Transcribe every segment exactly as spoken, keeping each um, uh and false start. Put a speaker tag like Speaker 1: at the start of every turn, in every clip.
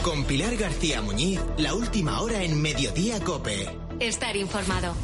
Speaker 1: Con Pilar García Muñiz, la última hora en Mediodía COPE.
Speaker 2: Estar informado.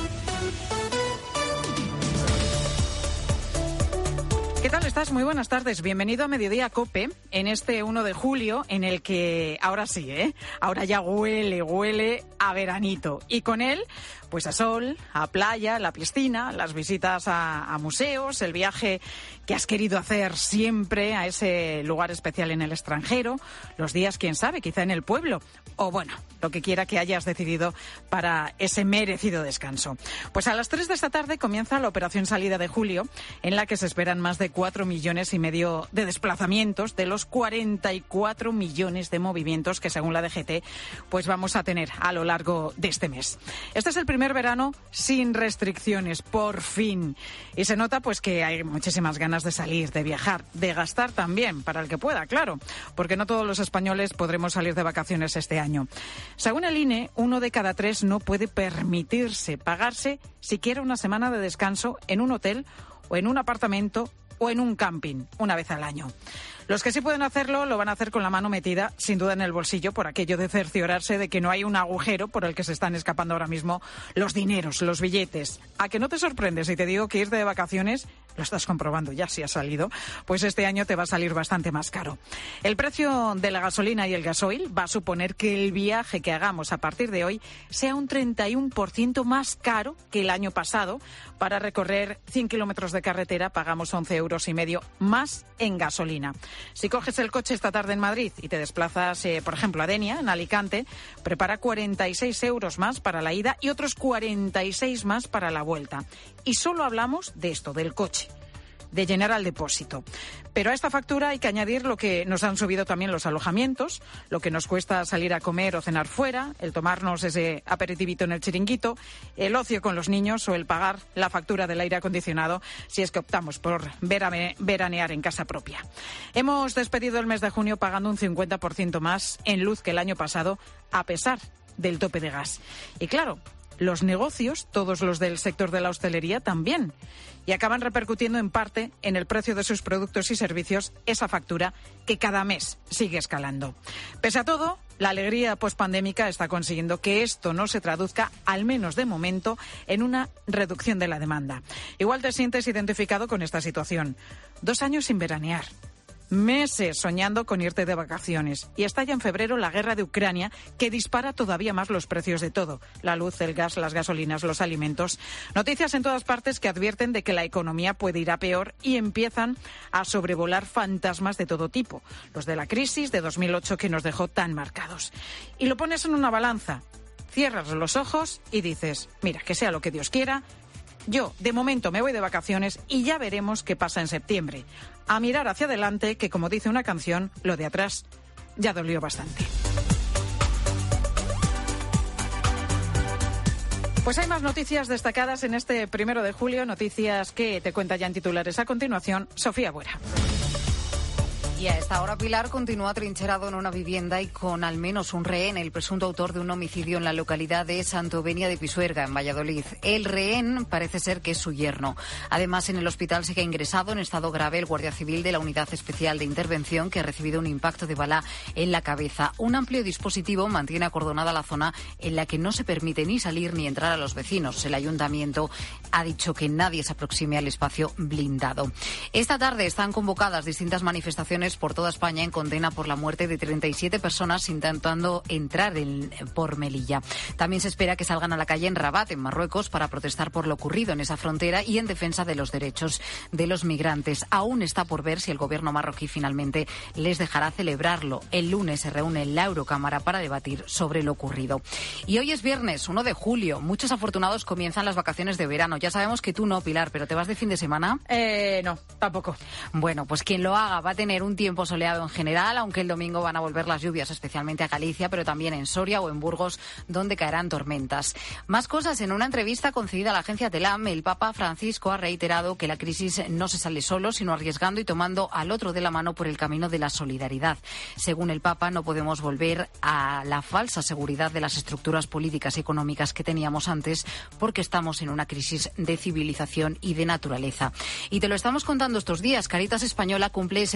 Speaker 3: ¿Qué tal estás? Muy buenas tardes. Bienvenido a Mediodía COPE en este uno de julio en el que ahora sí, ¿eh? Ahora ya huele, huele a veranito. Y con él, pues a sol, a playa, la piscina, las visitas a, a museos, el viaje que has querido hacer siempre a ese lugar especial en el extranjero, los días, quién sabe, quizá en el pueblo, o bueno, lo que quiera que hayas decidido para ese merecido descanso. Pues a las tres de esta tarde comienza la operación Salida de Julio, en la que se esperan más de cuatro millones y medio de desplazamientos de los cuarenta y cuatro millones de movimientos que, según la D G T, pues vamos a tener a lo largo de este mes. Este es el primer verano sin restricciones, por fin. Y se nota pues que hay muchísimas ganas de salir, de viajar, de gastar también, para el que pueda, claro, porque no todos los españoles podremos salir de vacaciones este año. Según el I N E, uno de cada tres no puede permitirse pagarse siquiera una semana de descanso en un hotel o en un apartamento o en un camping una vez al año. Los que sí pueden hacerlo lo van a hacer con la mano metida, sin duda, en el bolsillo, por aquello de cerciorarse de que no hay un agujero por el que se están escapando ahora mismo los dineros, los billetes. ¿A que no te sorprende si te digo que irte de vacaciones, lo estás comprobando ya si has salido, pues este año te va a salir bastante más caro? El precio de la gasolina y el gasoil va a suponer que el viaje que hagamos a partir de hoy sea un treinta y uno por ciento más caro que el año pasado. Para recorrer cien kilómetros de carretera pagamos once euros y medio más en gasolina. Si coges el coche esta tarde en Madrid y te desplazas, eh, por ejemplo, a Denia, en Alicante, prepara cuarenta y seis euros más para la ida y otros cuarenta y seis más para la vuelta. Y solo hablamos de esto, del coche, de llenar al depósito. Pero a esta factura hay que añadir lo que nos han subido también los alojamientos, lo que nos cuesta salir a comer o cenar fuera, el tomarnos ese aperitivito en el chiringuito, el ocio con los niños o el pagar la factura del aire acondicionado si es que optamos por verane- veranear en casa propia. Hemos despedido el mes de junio pagando un cincuenta por ciento más en luz que el año pasado, a pesar del tope de gas. Y claro, los negocios, todos los del sector de la hostelería, también. Y acaban repercutiendo en parte en el precio de sus productos y servicios esa factura que cada mes sigue escalando. Pese a todo, la alegría pospandémica está consiguiendo que esto no se traduzca, al menos de momento, en una reducción de la demanda. Igual te sientes identificado con esta situación. Dos años sin veranear. Meses soñando con irte de vacaciones. Y estalla en febrero la guerra de Ucrania, que dispara todavía más los precios de todo. La luz, el gas, las gasolinas, los alimentos. Noticias en todas partes que advierten de que la economía puede ir a peor y empiezan a sobrevolar fantasmas de todo tipo. Los de la crisis de dos mil ocho que nos dejó tan marcados. Y lo pones en una balanza. Cierras los ojos y dices, mira, que sea lo que Dios quiera. Yo, de momento, me voy de vacaciones y ya veremos qué pasa en septiembre. A mirar hacia adelante, que como dice una canción, lo de atrás ya dolió bastante. Pues hay más noticias destacadas en este primero de julio, noticias que te cuenta ya en titulares a continuación Sofía Buera.
Speaker 4: Y a esta hora Pilar continúa atrincherado en una vivienda y con al menos un rehén, el presunto autor de un homicidio en la localidad de Santovenia de Pisuerga, en Valladolid. El rehén parece ser que es su yerno. Además, en el hospital sigue ingresado en estado grave el guardia civil de la Unidad Especial de Intervención, que ha recibido un impacto de bala en la cabeza. Un amplio dispositivo mantiene acordonada la zona en la que no se permite ni salir ni entrar a los vecinos. El ayuntamiento ha dicho que nadie se aproxime al espacio blindado. Esta tarde están convocadas distintas manifestaciones por toda España en condena por la muerte de treinta y siete personas intentando entrar en, por Melilla. También se espera que salgan a la calle en Rabat, en Marruecos, para protestar por lo ocurrido en esa frontera y en defensa de los derechos de los migrantes. Aún está por ver si el gobierno marroquí finalmente les dejará celebrarlo. El lunes se reúne en la Eurocámara para debatir sobre lo ocurrido. Y hoy es viernes, uno de julio. Muchos afortunados comienzan las vacaciones de verano. Ya sabemos que tú no, Pilar, pero ¿te vas de fin de semana?
Speaker 3: Eh, no, tampoco.
Speaker 4: Bueno, pues quien lo haga va a tener un tiempo soleado en general, aunque el domingo van a volver las lluvias, especialmente a Galicia, pero también en Soria o en Burgos, donde caerán tormentas. Más cosas. En una entrevista concedida a la agencia Telam, el Papa Francisco ha reiterado que la crisis no se sale solo, sino arriesgando y tomando al otro de la mano por el camino de la solidaridad. Según el Papa, no podemos volver a la falsa seguridad de las estructuras políticas y económicas que teníamos antes, porque estamos en una crisis de civilización y de naturaleza. Y te lo estamos contando estos días. Caritas Española cumple setenta y cinco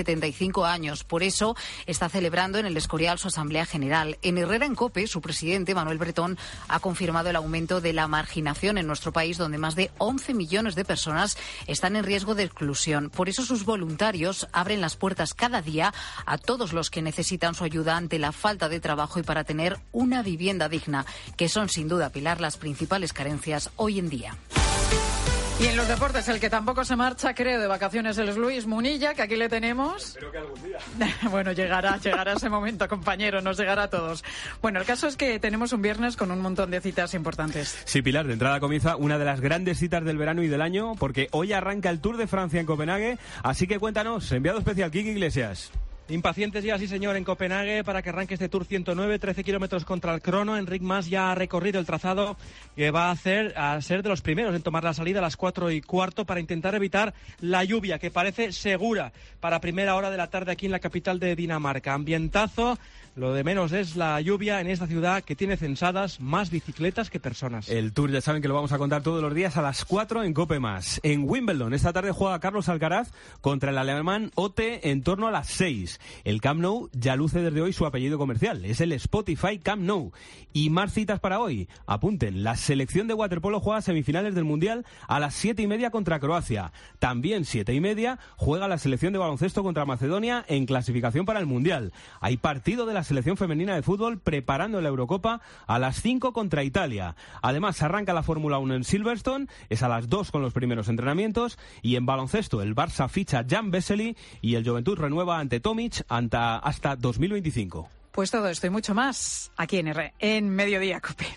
Speaker 4: cinco años. Por eso está celebrando en el Escorial su Asamblea General. En Herrera en COPE, su presidente, Manuel Bretón, ha confirmado el aumento de la marginación en nuestro país, donde más de once millones de personas están en riesgo de exclusión. Por eso sus voluntarios abren las puertas cada día a todos los que necesitan su ayuda ante la falta de trabajo y para tener una vivienda digna, que son sin duda, Pilar, las principales carencias hoy en día.
Speaker 3: Y en los deportes, el que tampoco se marcha, creo, de vacaciones es Luis Munilla, que aquí le tenemos.
Speaker 2: Espero que algún día.
Speaker 3: Bueno, llegará, llegará ese momento, compañero, nos llegará a todos. Bueno, el caso es que tenemos un viernes con un montón de citas importantes.
Speaker 2: Sí, Pilar, de entrada comienza una de las grandes citas del verano y del año, porque hoy arranca el Tour de Francia en Copenhague, así que cuéntanos, enviado especial, Kiki Iglesias.
Speaker 5: Impacientes ya, sí señor, en Copenhague para que arranque este Tour ciento nueve, trece kilómetros contra el crono. Enric Mas ya ha recorrido el trazado que va a hacer a ser de los primeros en tomar la salida a las cuatro y cuarto para intentar evitar la lluvia, que parece segura para primera hora de la tarde aquí en la capital de Dinamarca. Ambientazo. Lo de menos es la lluvia en esta ciudad que tiene censadas más bicicletas que personas.
Speaker 2: El Tour ya saben que lo vamos a contar todos los días a las cuatro en Cope Más. En Wimbledon, esta tarde juega Carlos Alcaraz contra el alemán Otte en torno a las seis. El Camp Nou ya luce desde hoy su apellido comercial. Es el Spotify Camp Nou. Y más citas para hoy. Apunten, la selección de waterpolo juega semifinales del Mundial a las siete y media contra Croacia. También siete y media juega la selección de baloncesto contra Macedonia en clasificación para el Mundial. Hay partido de la selección femenina de fútbol preparando la Eurocopa a las cinco contra Italia. Además, arranca la Fórmula uno en Silverstone, es a las dos con los primeros entrenamientos, y en baloncesto el Barça ficha Jan Vesely y el Juventud renueva ante Tomic hasta, hasta dos mil veinticinco.
Speaker 3: Pues todo esto y mucho más aquí en R, en Mediodía Cope.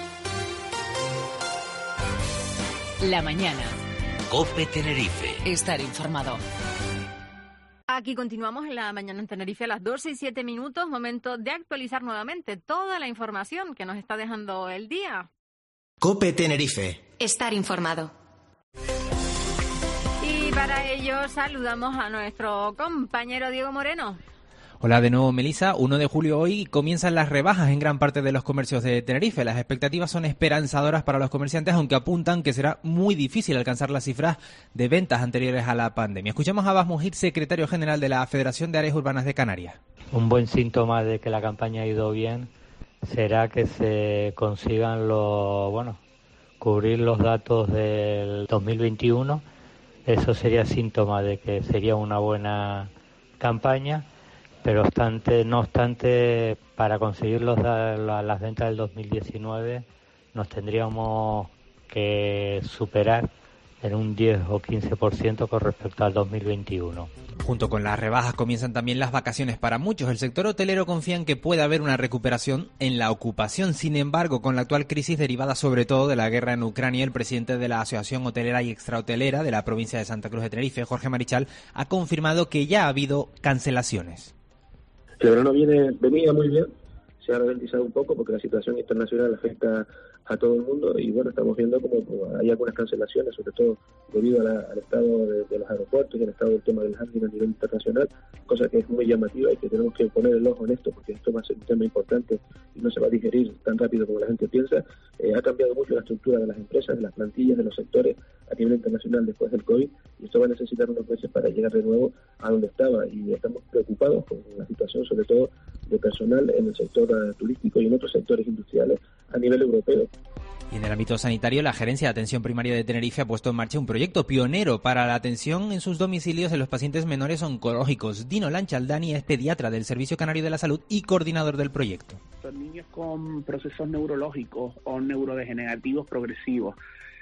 Speaker 6: La mañana.
Speaker 1: Cope Tenerife.
Speaker 6: Estar informado.
Speaker 7: Aquí continuamos en la mañana en Tenerife a las doce y siete minutos, momento de actualizar nuevamente toda la información que nos está dejando el día.
Speaker 1: Cope Tenerife.
Speaker 6: Estar informado.
Speaker 7: Y para ello saludamos a nuestro compañero Diego Moreno.
Speaker 8: Hola de nuevo, Melissa. uno de julio hoy comienzan las rebajas en gran parte de los comercios de Tenerife. Las expectativas son esperanzadoras para los comerciantes, aunque apuntan que será muy difícil alcanzar las cifras de ventas anteriores a la pandemia. Escuchamos a Abbas Mujir, secretario general de la Federación de Áreas Urbanas de Canarias.
Speaker 9: Un buen síntoma de que la campaña ha ido bien será que se consigan los, bueno, cubrir los datos del dos mil veintiuno. Eso sería síntoma de que sería una buena campaña. Pero obstante, no obstante, para conseguir los, las ventas del dos mil diecinueve nos tendríamos que superar en un diez o quince por ciento con respecto al dos mil veintiuno.
Speaker 8: Junto con las rebajas comienzan también las vacaciones para muchos. El sector hotelero confía en que puede haber una recuperación en la ocupación. Sin embargo, con la actual crisis derivada sobre todo de la guerra en Ucrania, el presidente de la Asociación Hotelera y Extrahotelera de la provincia de Santa Cruz de Tenerife, Jorge Marichal, ha confirmado que ya ha habido cancelaciones.
Speaker 10: El verano viene, venía muy bien, se ha ralentizado un poco porque la situación internacional afecta a todo el mundo y bueno, estamos viendo como, como hay algunas cancelaciones, sobre todo debido a la, al estado de, de los aeropuertos y al estado del tema del handling a nivel internacional, cosa que es muy llamativa y que tenemos que poner el ojo en esto porque esto va a ser un tema importante y no se va a digerir tan rápido como la gente piensa. Eh, ha cambiado mucho la estructura de las empresas, de las plantillas, de los sectores a nivel internacional después del COVID y esto va a necesitar unos meses para llegar de nuevo a donde estaba y estamos preocupados con la situación sobre todo de personal en el sector uh, turístico y en otros sectores industriales a nivel europeo.
Speaker 8: Y en el ámbito sanitario, la Gerencia de Atención Primaria de Tenerife ha puesto en marcha un proyecto pionero para la atención en sus domicilios de los pacientes menores oncológicos. Dino Lanchaldani es pediatra del Servicio Canario de la Salud y coordinador del proyecto.
Speaker 11: Son niños con procesos neurológicos o neurodegenerativos progresivos.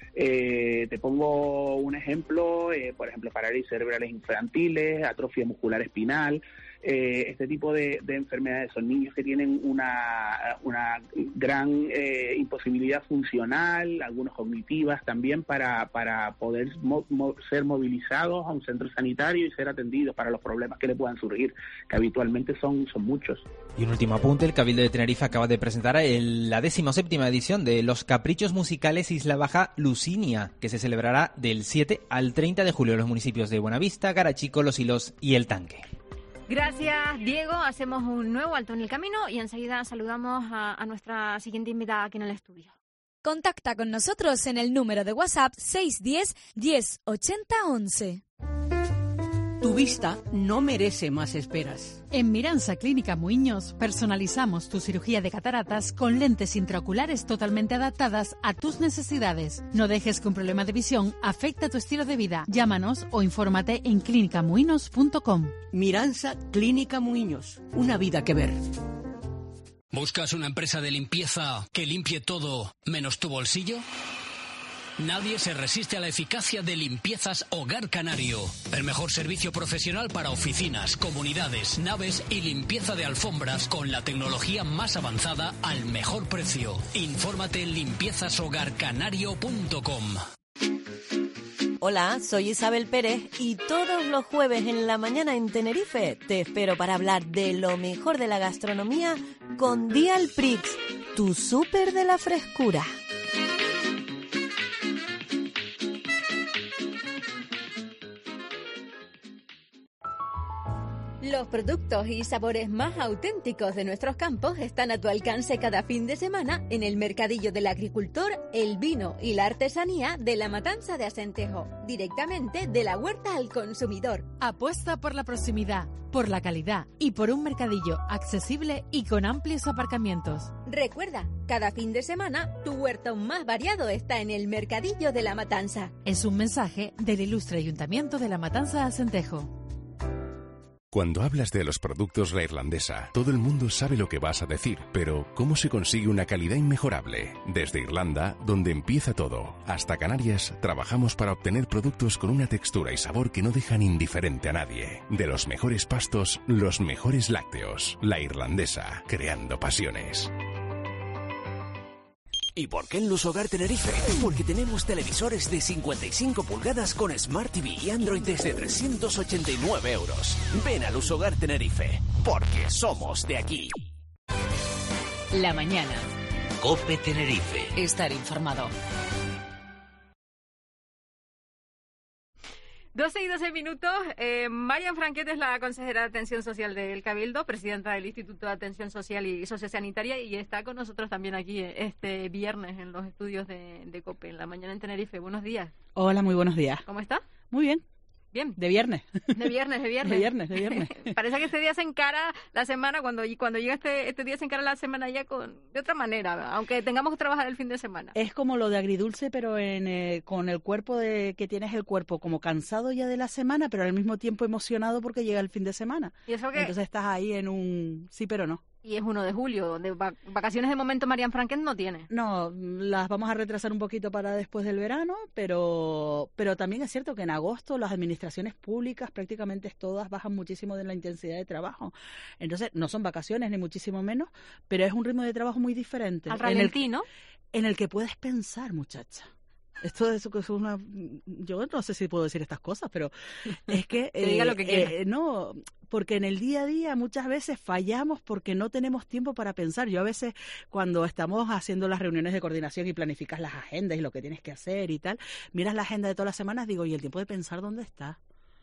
Speaker 11: Eh, te pongo un ejemplo, eh, por ejemplo, parálisis cerebrales infantiles, atrofia muscular espinal, eh, este tipo de, de enfermedades. Son niños que tienen una, una gran eh, imposibilidad funcional, algunos cognitivas también, para, para poder mo, mo, ser movilizados a un centro sanitario y ser atendidos para los problemas que le puedan surgir, que habitualmente son, son muchos.
Speaker 8: Y un último apunte, el Cabildo de Tenerife acaba de presentar el, la decimoséptima edición de Los Caprichos Musicales Isla Baja Lusinia, que se celebrará del siete al treinta de julio en los municipios de Buenavista, Garachico, Los Hilos y El Tanque.
Speaker 7: Gracias, Diego. Hacemos un nuevo alto en el camino y enseguida saludamos a, a nuestra siguiente invitada aquí en el estudio.
Speaker 12: Contacta con nosotros en el número de WhatsApp seis uno cero, diez, ochenta, once.
Speaker 13: Tu Tu vista no merece más esperas.
Speaker 14: En Miransa Clínica Muiños personalizamos tu cirugía de cataratas con lentes intraoculares totalmente adaptadas a tus necesidades. No dejes que un problema de visión afecte a tu estilo de vida. Llámanos o infórmate en clínica muiños punto com.
Speaker 13: Miransa Clínica Muiños. Una vida que ver.
Speaker 15: ¿Buscas una empresa de limpieza que limpie todo menos tu bolsillo? Nadie se resiste a la eficacia de Limpiezas Hogar Canario. El mejor servicio profesional para oficinas, comunidades, naves y limpieza de alfombras con la tecnología más avanzada al mejor precio. Infórmate en limpiezas hogar canario punto com.
Speaker 16: Hola, soy Isabel Pérez y todos los jueves en la mañana en Tenerife te espero para hablar de lo mejor de la gastronomía con Dial Prix, tu súper de la frescura.
Speaker 17: Los productos y sabores más auténticos de nuestros campos están a tu alcance cada fin de semana en el Mercadillo del Agricultor, el vino y la artesanía de la Matanza de Acentejo, directamente de la huerta al consumidor.
Speaker 14: Apuesta por la proximidad, por la calidad y por un mercadillo accesible y con amplios aparcamientos.
Speaker 17: Recuerda, cada fin de semana tu huerto más variado está en el Mercadillo de la Matanza.
Speaker 14: Es un mensaje del ilustre Ayuntamiento de la Matanza de Acentejo.
Speaker 18: Cuando hablas de los productos La Irlandesa, todo el mundo sabe lo que vas a decir, pero ¿cómo se consigue una calidad inmejorable? Desde Irlanda, donde empieza todo, hasta Canarias, trabajamos para obtener productos con una textura y sabor que no dejan indiferente a nadie. De los mejores pastos, los mejores lácteos. La Irlandesa, creando pasiones.
Speaker 19: ¿Y por qué en Luz Hogar Tenerife? Porque tenemos televisores de cincuenta y cinco pulgadas con Smart T V y Android desde trescientos ochenta y nueve euros. Ven a Luz Hogar Tenerife, porque somos de aquí.
Speaker 6: La mañana.
Speaker 1: COPE Tenerife.
Speaker 6: Estar informado.
Speaker 7: doce y doce minutos. Eh, Marian Franquet es la consejera de Atención Social del Cabildo, presidenta del Instituto de Atención Social y Sociosanitaria, y está con nosotros también aquí este viernes en los estudios de, de COPE, en la mañana en Tenerife. Buenos días.
Speaker 20: Hola, muy buenos días.
Speaker 7: ¿Cómo está?
Speaker 20: Muy bien.
Speaker 7: Bien.
Speaker 20: De viernes.
Speaker 7: De viernes, de viernes.
Speaker 20: De viernes, de viernes.
Speaker 7: Parece que este día se encara la semana, cuando, cuando llega este, este día se encara la semana ya con de otra manera, aunque tengamos que trabajar el fin de semana.
Speaker 20: Es como lo de agridulce, pero en, eh, con el cuerpo de que tienes el cuerpo como cansado ya de la semana, pero al mismo tiempo emocionado porque llega el fin de semana.
Speaker 7: ¿Y eso qué?
Speaker 20: Entonces estás ahí en un sí pero no.
Speaker 7: Y es uno de julio, donde vacaciones de momento Marian Franquet no tiene.
Speaker 20: No, las vamos a retrasar un poquito para después del verano, pero pero también es cierto que en agosto las administraciones públicas prácticamente todas bajan muchísimo de la intensidad de trabajo. Entonces, no son vacaciones ni muchísimo menos, pero es un ritmo de trabajo muy diferente.
Speaker 7: Al ralentí, ¿no?
Speaker 20: En el que puedes pensar, muchacha. Esto es, es una... Yo no sé si puedo decir estas cosas, pero es que...
Speaker 7: que diga lo que quiera.
Speaker 20: Eh, no, porque en el día a día muchas veces fallamos porque no tenemos tiempo para pensar. Yo a veces cuando estamos haciendo las reuniones de coordinación y planificas las agendas y lo que tienes que hacer y tal, miras la agenda de todas las semanas, digo, ¿y el tiempo de pensar dónde está?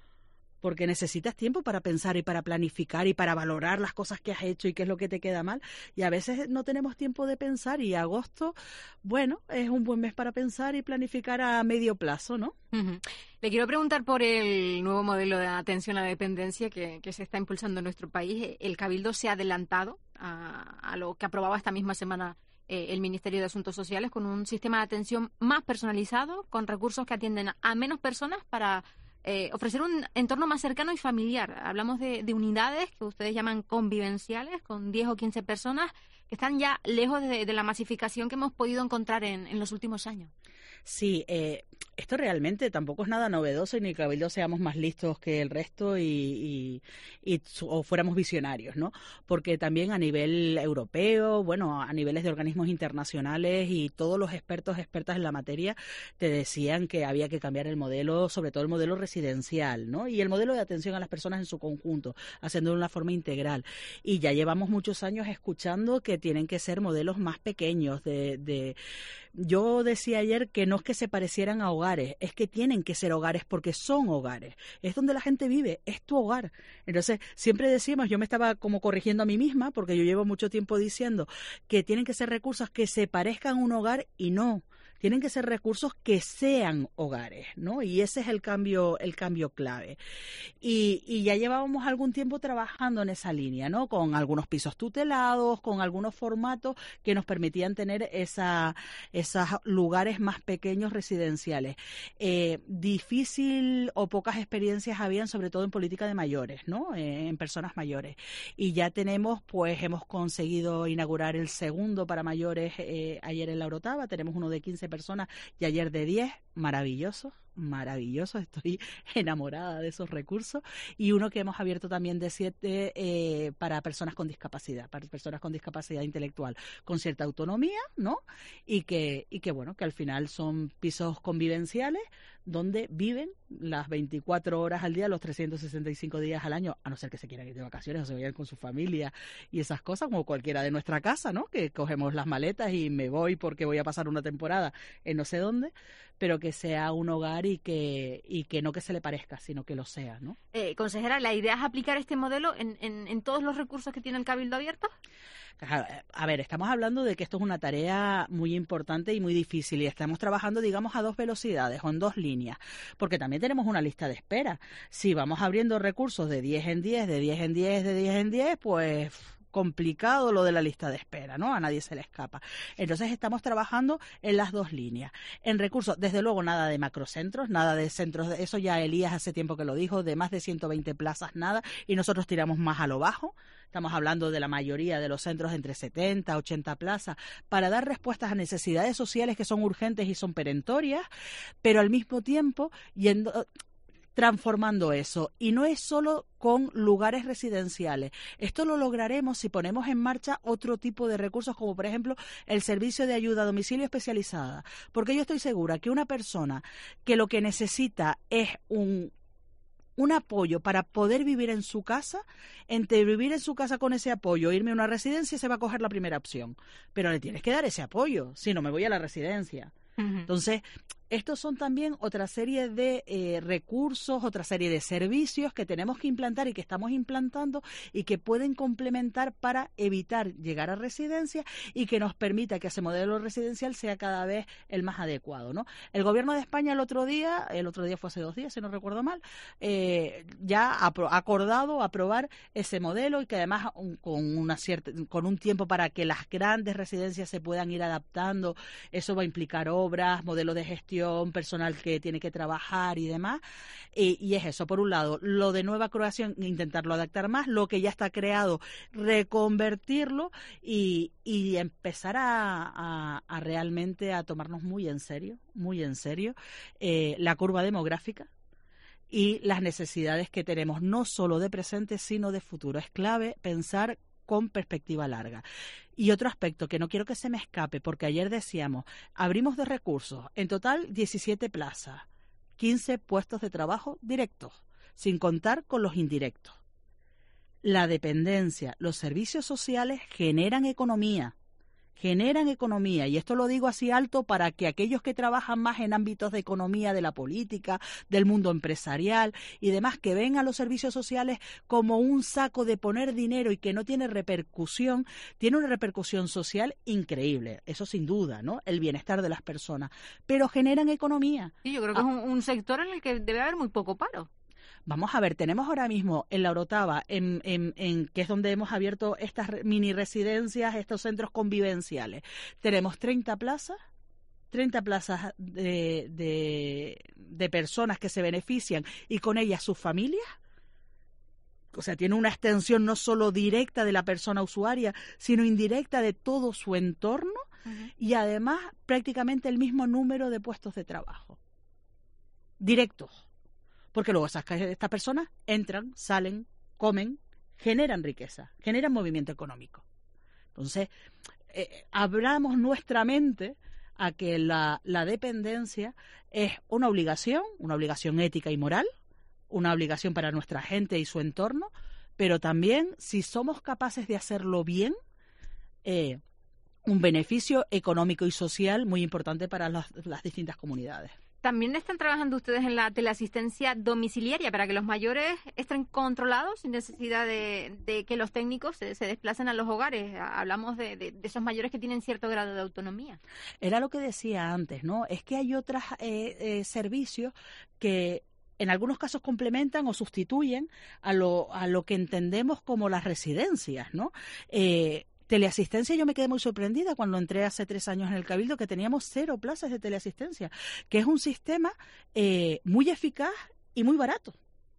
Speaker 20: Porque necesitas tiempo para pensar y para planificar y para valorar las cosas que has hecho y qué es lo que te queda mal. Y a veces no tenemos tiempo de pensar y agosto, bueno, es un buen mes para pensar y planificar a medio plazo, ¿no?
Speaker 7: Uh-huh. Le quiero preguntar por el nuevo modelo de atención a la dependencia que, que se está impulsando en nuestro país. ¿El Cabildo se ha adelantado a, a lo que aprobaba esta misma semana eh, el Ministerio de Asuntos Sociales con un sistema de atención más personalizado, con recursos que atienden a menos personas para... Eh, ofrecer un entorno más cercano y familiar? Hablamos de, de unidades que ustedes llaman convivenciales, con diez o quince personas que están ya lejos de, de la masificación que hemos podido encontrar en, en los últimos años.
Speaker 20: Sí, eh, esto realmente tampoco es nada novedoso y ni Cabildo seamos más listos que el resto y, y, y o fuéramos visionarios, ¿no? Porque también a nivel europeo, bueno, a niveles de organismos internacionales y todos los expertos, expertas en la materia te decían que había que cambiar el modelo, sobre todo el modelo residencial, ¿no? Y el modelo de atención a las personas en su conjunto, haciéndolo de una forma integral. Y ya llevamos muchos años escuchando que tienen que ser modelos más pequeños de, de... Yo decía ayer que no es que se parecieran a hogares, es que tienen que ser hogares porque son hogares. Es donde la gente vive, es tu hogar. Entonces, siempre decimos, yo me estaba como corrigiendo a mí misma, porque yo llevo mucho tiempo diciendo que tienen que ser recursos que se parezcan a un hogar y no, tienen que ser recursos que sean hogares, ¿no? Y ese es el cambio, el cambio clave. Y, y ya llevábamos algún tiempo trabajando en esa línea, ¿no? Con algunos pisos tutelados, con algunos formatos que nos permitían tener esa, esos lugares más pequeños residenciales. Eh, difícil o pocas experiencias habían, sobre todo en política de mayores, ¿no? Eh, en personas mayores. Y ya tenemos, pues hemos conseguido inaugurar el segundo para mayores eh, ayer en la Orotava. Tenemos uno de quince personas y ayer de diez. Maravilloso, maravilloso. Estoy enamorada de esos recursos. Y uno que hemos abierto también de siete eh, para personas con discapacidad, para personas con discapacidad intelectual, con cierta autonomía, ¿no? Y que, y que bueno, que al final son pisos convivenciales donde viven las veinticuatro horas al día, los trescientos sesenta y cinco días al año, a no ser que se quieran ir de vacaciones o se vayan con su familia y esas cosas, como cualquiera de nuestra casa, ¿no? Que cogemos las maletas y me voy porque voy a pasar una temporada en no sé dónde, pero que sea un hogar y que y que no que se le parezca, sino que lo sea, ¿no?
Speaker 7: Eh, consejera, ¿la idea es aplicar este modelo en, en, en todos los recursos que tiene el Cabildo abierto?
Speaker 20: A ver, estamos hablando de que esto es una tarea muy importante y muy difícil y estamos trabajando, digamos, a dos velocidades o en dos líneas, porque también tenemos una lista de espera. Si vamos abriendo recursos de diez en diez, de diez en diez, de diez en diez, pues complicado lo de la lista de espera, ¿no? A nadie se le escapa. Entonces estamos trabajando en las dos líneas. En recursos, desde luego, nada de macrocentros, nada de centros, de, eso ya Elías hace tiempo que lo dijo, de más de ciento veinte plazas, nada, y nosotros tiramos más a lo bajo. Estamos hablando de la mayoría de los centros entre setenta, ochenta plazas, para dar respuestas a necesidades sociales que son urgentes y son perentorias, pero al mismo tiempo yendo transformando eso. Y no es solo con lugares residenciales. Esto lo lograremos si ponemos en marcha otro tipo de recursos, como por ejemplo el servicio de ayuda a domicilio especializada. Porque yo estoy segura que una persona que lo que necesita es un un apoyo para poder vivir en su casa, entre vivir en su casa con ese apoyo o irme a una residencia, se va a coger la primera opción. Pero le tienes que dar ese apoyo, si no me voy a la residencia. Uh-huh. Entonces, estos son también otra serie de eh, recursos, otra serie de servicios que tenemos que implantar y que estamos implantando y que pueden complementar para evitar llegar a residencia y que nos permita que ese modelo residencial sea cada vez el más adecuado, ¿no? El Gobierno de España el otro día, el otro día fue hace dos días, si no recuerdo mal, eh, ya ha acordado aprobar ese modelo y que además un, con una cierta, con un tiempo para que las grandes residencias se puedan ir adaptando, eso va a implicar obras, modelos de gestión, personal que tiene que trabajar y demás, y, y es eso, por un lado, lo de nueva creación, intentarlo adaptar más, lo que ya está creado, reconvertirlo y, y empezar a, a, a realmente a tomarnos muy en serio, muy en serio, eh, la curva demográfica y las necesidades que tenemos, no solo de presente, sino de futuro. Es clave pensar con perspectiva larga. Y otro aspecto que no quiero que se me escape, porque ayer decíamos, abrimos de recursos, en total diecisiete plazas, quince puestos de trabajo directos, sin contar con los indirectos. La dependencia, los servicios sociales generan economía, generan economía, y esto lo digo así alto para que aquellos que trabajan más en ámbitos de economía, de la política, del mundo empresarial y demás, que ven a los servicios sociales como un saco de poner dinero y que no tiene repercusión, tiene una repercusión social increíble, eso sin duda, ¿no? El bienestar de las personas, pero generan economía.
Speaker 7: Sí, yo creo que ah. es un, un sector en el que debe haber muy poco paro.
Speaker 20: Vamos a ver, tenemos ahora mismo en la Orotava, en, en, en, que es donde hemos abierto estas mini residencias, estos centros convivenciales, tenemos treinta plazas, treinta plazas de, de, de personas que se benefician y con ellas sus familias. O sea, tiene una extensión no solo directa de la persona usuaria, sino indirecta de todo su entorno uh-huh. y además prácticamente el mismo número de puestos de trabajo. Directos. Porque luego esas, estas personas entran, salen, comen, generan riqueza, generan movimiento económico. Entonces, eh, abramos nuestra mente a que la, la dependencia es una obligación, una obligación ética y moral, una obligación para nuestra gente y su entorno, pero también, si somos capaces de hacerlo bien, eh, un beneficio económico y social muy importante para las, las distintas comunidades.
Speaker 7: también están trabajando ustedes en la teleasistencia domiciliaria para que los mayores estén controlados sin necesidad de, de que los técnicos se, se desplacen a los hogares. Hablamos de, de, de esos mayores que tienen cierto grado de autonomía.
Speaker 20: Era lo que decía antes, ¿no? Es que hay otros eh, eh, servicios que en algunos casos complementan o sustituyen a lo, a lo que entendemos como las residencias, ¿no? Eh, Teleasistencia, yo me quedé muy sorprendida cuando entré hace tres años en el Cabildo, que teníamos cero plazas de teleasistencia, que es un sistema eh, muy eficaz y muy barato.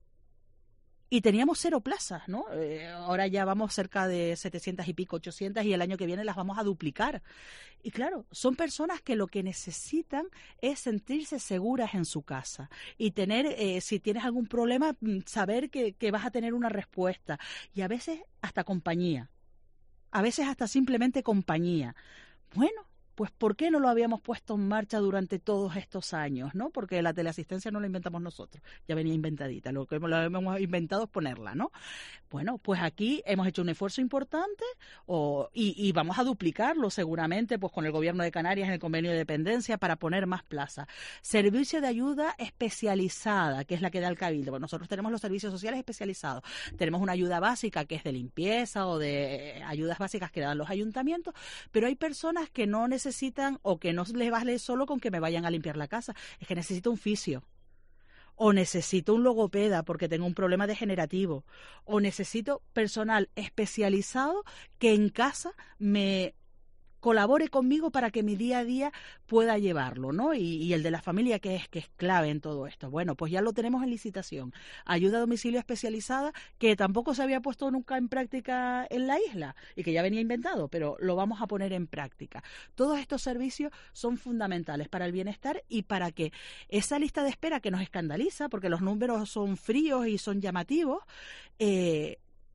Speaker 20: Y teníamos cero plazas, ¿no? Eh, ahora ya vamos cerca de setecientas y pico, ochocientas, y el año que viene las vamos a duplicar. Y claro, son personas que lo que necesitan es sentirse seguras en su casa y tener, eh, si tienes algún problema, saber que, que vas a tener una respuesta. Y a veces hasta compañía. A veces hasta simplemente compañía. Bueno, pues ¿por qué no lo habíamos puesto en marcha durante todos estos años? ¿No? Porque la teleasistencia no la inventamos nosotros, ya venía inventadita, lo que lo hemos inventado es ponerla, ¿no? Bueno, pues aquí hemos hecho un esfuerzo importante o, y, y vamos a duplicarlo seguramente pues con el Gobierno de Canarias en el convenio de dependencia para poner más plazas. Servicio de ayuda especializada, que es la que da el Cabildo. Bueno, nosotros tenemos los servicios sociales especializados. Tenemos una ayuda básica que es de limpieza o de ayudas básicas que dan los ayuntamientos, pero hay personas que no necesitan necesitan o que no les vale solo con que me vayan a limpiar la casa, es que necesito un fisio o necesito un logopeda porque tengo un problema degenerativo o necesito personal especializado que en casa me colabore conmigo para que mi día a día pueda llevarlo, ¿no? Y, y el de la familia, que es que es clave en todo esto. Bueno, pues ya lo tenemos en licitación. Ayuda a domicilio especializada, que tampoco se había puesto nunca en práctica en la isla y que ya venía inventado, pero lo vamos a poner en práctica. Todos estos servicios son fundamentales para el bienestar y para que esa lista de espera que nos escandaliza, porque los números son fríos y son llamativos, eh,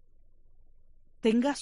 Speaker 20: tenga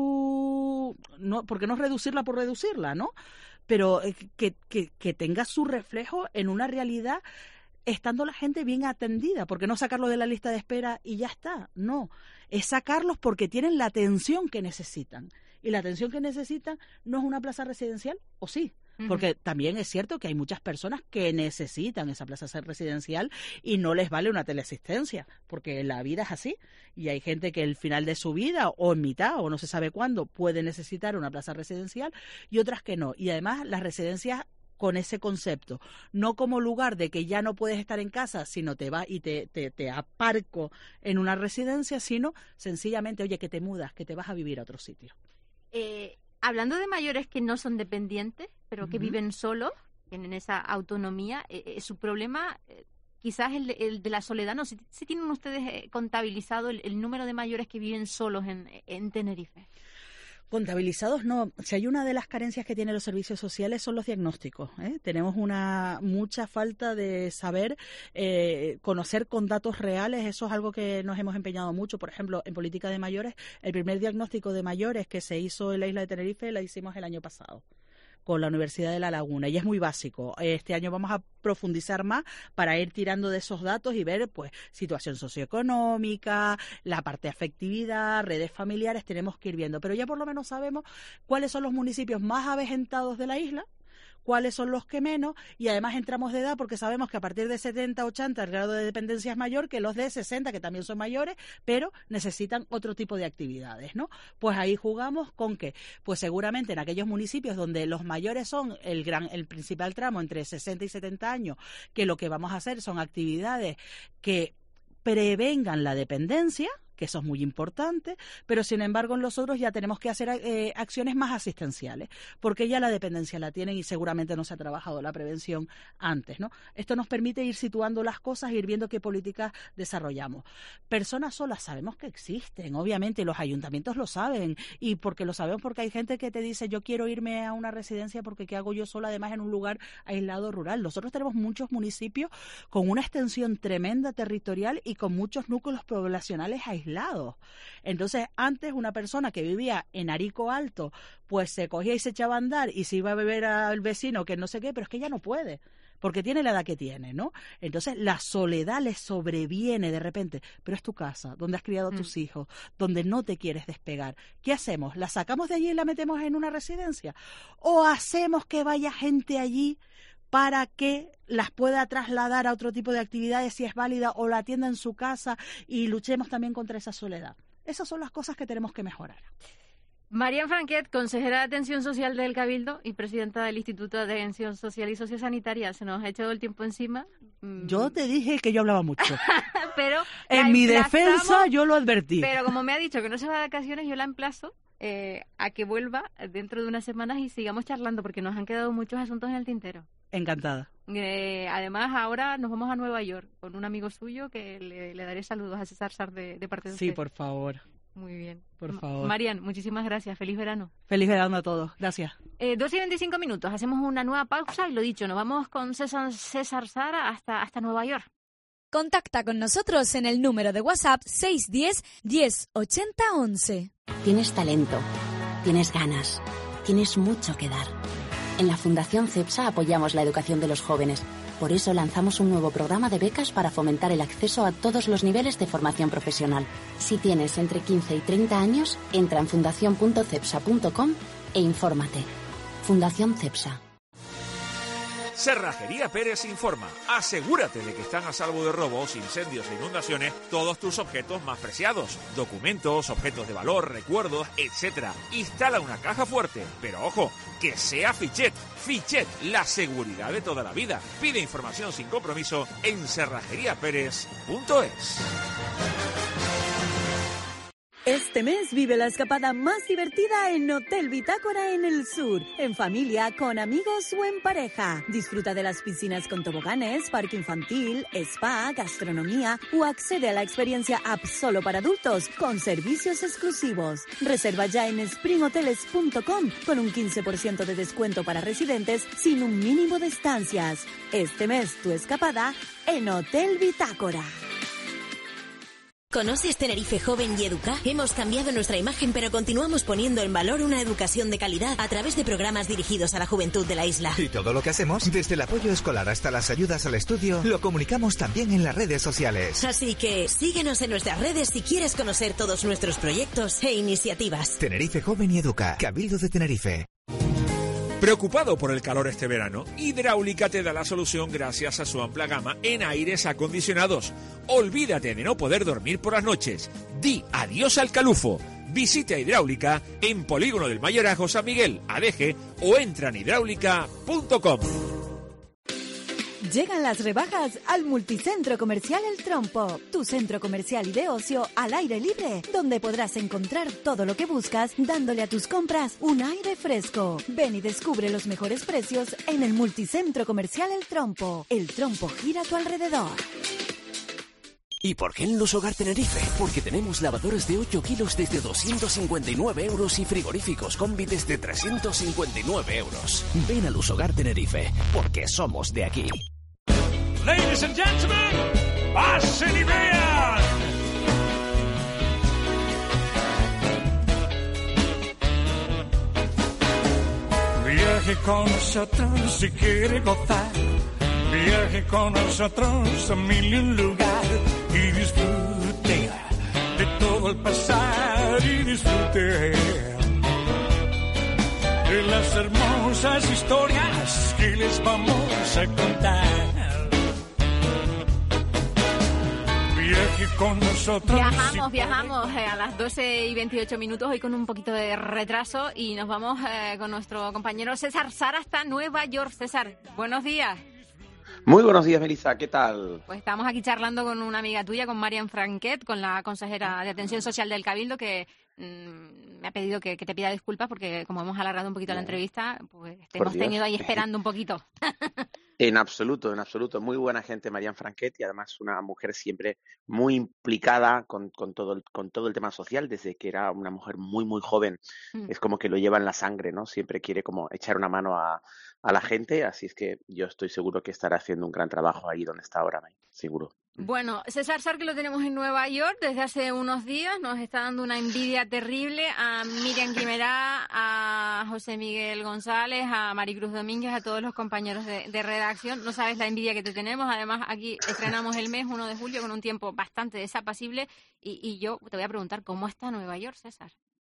Speaker 20: su... no, porque no es reducirla por reducirla, ¿no? Pero que, que, que tenga su reflejo en una realidad estando la gente bien atendida, porque no sacarlo de la lista de espera y ya está, no, es sacarlos porque tienen la atención que necesitan. Y la atención que necesitan no es una plaza residencial, ¿o sí? Porque también es cierto que hay muchas personas que necesitan esa plaza residencial y no les vale una teleasistencia, porque la vida es así. Y hay gente que al final de su vida, o en mitad, o no se sabe cuándo, puede necesitar una plaza residencial y otras que no. Y además las residencias con ese concepto, no como lugar de que ya no puedes estar en casa, sino te va y te, te, te aparco en una residencia, sino sencillamente, oye, que te mudas, que te vas a vivir a otro sitio.
Speaker 7: Eh... Hablando de mayores que no son dependientes, pero que uh-huh. viven solos, tienen esa autonomía, eh, eh, su problema eh, quizás el, el de la soledad. No, si, si tienen ustedes eh, contabilizado el, el número de mayores que viven solos en, en Tenerife.
Speaker 20: Contabilizados no. Si hay una de las carencias que tienen los servicios sociales son los diagnósticos, ¿eh? Tenemos una mucha falta de saber, eh, conocer con datos reales. Eso es algo que nos hemos empeñado mucho. Por ejemplo, en política de mayores, el primer diagnóstico de mayores que se hizo en la isla de Tenerife la hicimos el año pasado con la Universidad de La Laguna, y es muy básico. Este año vamos a profundizar más para ir tirando de esos datos y ver pues situación socioeconómica, la parte de afectividad, redes familiares, tenemos que ir viendo, pero ya por lo menos sabemos cuáles son los municipios más avejentados de la isla, cuáles son los que menos, y además entramos de edad porque sabemos que a partir de setenta, ochenta el grado de dependencia es mayor que los de sesenta, que también son mayores, pero necesitan otro tipo de actividades, ¿no? Pues ahí jugamos con que, pues seguramente en aquellos municipios donde los mayores son el gran, el principal tramo entre sesenta y setenta años, que lo que vamos a hacer son actividades que prevengan la dependencia, que eso es muy importante, pero sin embargo en los otros ya tenemos que hacer eh, acciones más asistenciales, porque ya la dependencia la tienen y seguramente no se ha trabajado la prevención antes, ¿no? Esto nos permite ir situando las cosas, ir viendo qué políticas desarrollamos. Personas solas sabemos que existen, obviamente, y los ayuntamientos lo saben, y porque lo sabemos porque hay gente que te dice, yo quiero irme a una residencia porque ¿qué hago yo sola, además en un lugar aislado rural? Nosotros tenemos muchos municipios con una extensión tremenda territorial y con muchos núcleos poblacionales aislados. Entonces, antes una persona que vivía en Arico Alto, pues se cogía y se echaba a andar y se iba a beber al vecino que no sé qué, pero es que ya no puede, porque tiene la edad que tiene, ¿no? Entonces, la soledad le sobreviene de repente, pero es tu casa, donde has criado a tus mm. hijos, donde no te quieres despegar. ¿Qué hacemos? ¿La sacamos de allí y la metemos en una residencia? ¿O hacemos que vaya gente allí para que las pueda trasladar a otro tipo de actividades si es válida, o la atienda en su casa, y luchemos también contra esa soledad. Esas son las cosas que tenemos que mejorar.
Speaker 7: Marian Franquet, consejera de Atención Social del Cabildo y presidenta del Instituto de Atención Social y Sociosanitaria. Se nos ha echado el tiempo encima.
Speaker 20: Yo te dije que yo hablaba mucho.
Speaker 7: Pero
Speaker 20: en mi defensa yo lo advertí.
Speaker 7: Pero como me ha dicho que no se va de vacaciones, yo la emplazo eh, a que vuelva dentro de unas semanas y sigamos charlando, porque nos han quedado muchos asuntos en el tintero.
Speaker 20: Encantada.
Speaker 7: Eh, además, ahora nos vamos a Nueva York con un amigo suyo que le, le daré saludos a César Sar de, de parte de
Speaker 20: Sí,
Speaker 7: usted.
Speaker 20: por favor.
Speaker 7: Muy bien.
Speaker 20: Por favor.
Speaker 7: Marian, muchísimas gracias. Feliz verano.
Speaker 20: Feliz verano a todos. Gracias.
Speaker 7: Eh, dos y veinticinco minutos. Hacemos una nueva pausa y lo dicho, nos vamos con César, César Sara hasta, hasta Nueva York.
Speaker 12: Contacta con nosotros en el número de WhatsApp seis uno cero, diez, ochenta, once.
Speaker 21: Tienes talento, tienes ganas, tienes mucho que dar. En la Fundación CEPSA apoyamos la educación de los jóvenes. Por eso lanzamos un nuevo programa de becas para fomentar el acceso a todos los niveles de formación profesional. Si tienes entre quince y treinta años, entra en fundación punto cepsa punto com e infórmate. Fundación CEPSA.
Speaker 22: Cerrajería Pérez informa. Asegúrate de que están a salvo de robos, incendios e inundaciones todos tus objetos más preciados. Documentos, objetos de valor, recuerdos, etcétera. Instala una caja fuerte, pero ojo, que sea Fichet. Fichet, la seguridad de toda la vida. Pide información sin compromiso en cerrajería pérez punto es.
Speaker 16: Este mes vive la escapada más divertida en Hotel Bitácora en el sur, en familia, con amigos o en pareja. Disfruta de las piscinas con toboganes, parque infantil, spa, gastronomía o accede a la experiencia app solo para adultos con servicios exclusivos. Reserva ya en spring hoteles punto com con un quince por ciento de descuento para residentes sin un mínimo de estancias. Este mes tu escapada en Hotel Bitácora.
Speaker 23: ¿Conoces Tenerife Joven y Educa? Hemos cambiado nuestra imagen, pero continuamos poniendo en valor una educación de calidad a través de programas dirigidos a la juventud de la isla.
Speaker 24: Y todo lo que hacemos, desde el apoyo escolar hasta las ayudas al estudio, lo comunicamos también en las redes sociales.
Speaker 23: Así que síguenos en nuestras redes si quieres conocer todos nuestros proyectos e iniciativas.
Speaker 24: Tenerife Joven y Educa, Cabildo de Tenerife.
Speaker 22: ¿Preocupado por el calor este verano? Hidráulica te da la solución gracias a su amplia gama en aires acondicionados. Olvídate de no poder dormir por las noches. Di adiós al calufo. Visita Hidráulica en Polígono del Mayorazgo San Miguel, Adeje, o entra en hidráulica punto com.
Speaker 16: Llegan las rebajas al Multicentro Comercial El Trompo, tu centro comercial y de ocio al aire libre, donde podrás encontrar todo lo que buscas, dándole a tus compras un aire fresco. Ven y descubre los mejores precios en el Multicentro Comercial El Trompo. El Trompo gira a tu alrededor.
Speaker 19: ¿Y por qué en Luz Hogar Tenerife? Porque tenemos lavadoras de ocho kilos desde doscientos cincuenta y nueve euros y frigoríficos combi desde trescientos cincuenta y nueve euros. Ven a Luz Hogar Tenerife, porque somos de aquí.
Speaker 25: Ladies and gentlemen, pasen y vean. Viaje con nosotros si quiere gozar. Viaje con nosotros a mil y un lugar y disfrute de todo el pasar y disfrute de las hermosas historias que les vamos a contar. Viaje con nosotros.
Speaker 7: Viajamos, viajamos eh, a las doce y veintiocho minutos, hoy con un poquito de retraso, y nos vamos eh, con nuestro compañero César Sara hasta Nueva York. César, buenos días.
Speaker 26: Muy buenos días, Melissa, ¿qué tal?
Speaker 7: Pues estamos aquí charlando con una amiga tuya, con Marian Franquet, con la consejera de Atención Social del Cabildo, que mmm, me ha pedido que, que te pida disculpas porque como hemos alargado un poquito la entrevista, pues te
Speaker 26: Por
Speaker 7: hemos
Speaker 26: Dios.
Speaker 7: tenido ahí esperando un poquito.
Speaker 26: En absoluto, en absoluto. Muy buena gente, Marian Franquet, y además una mujer siempre muy implicada con, con, todo el, con todo el tema social, desde que era una mujer muy, muy joven.
Speaker 7: Mm.
Speaker 26: Es como que lo lleva en la sangre, ¿no? Siempre quiere como echar una mano a, a la gente, así es que yo estoy seguro que estará haciendo un gran trabajo ahí donde está ahora, seguro.
Speaker 7: Bueno, César Sar, que lo tenemos en Nueva York desde hace unos días, nos está dando una envidia terrible a Miriam Guimerá, a José Miguel González, a Maricruz Domínguez, a todos los compañeros de, de redacción. No sabes la envidia que te tenemos. Además, aquí estrenamos el mes uno de julio con un tiempo bastante desapacible y, y yo te voy a preguntar, ¿cómo está Nueva York, César?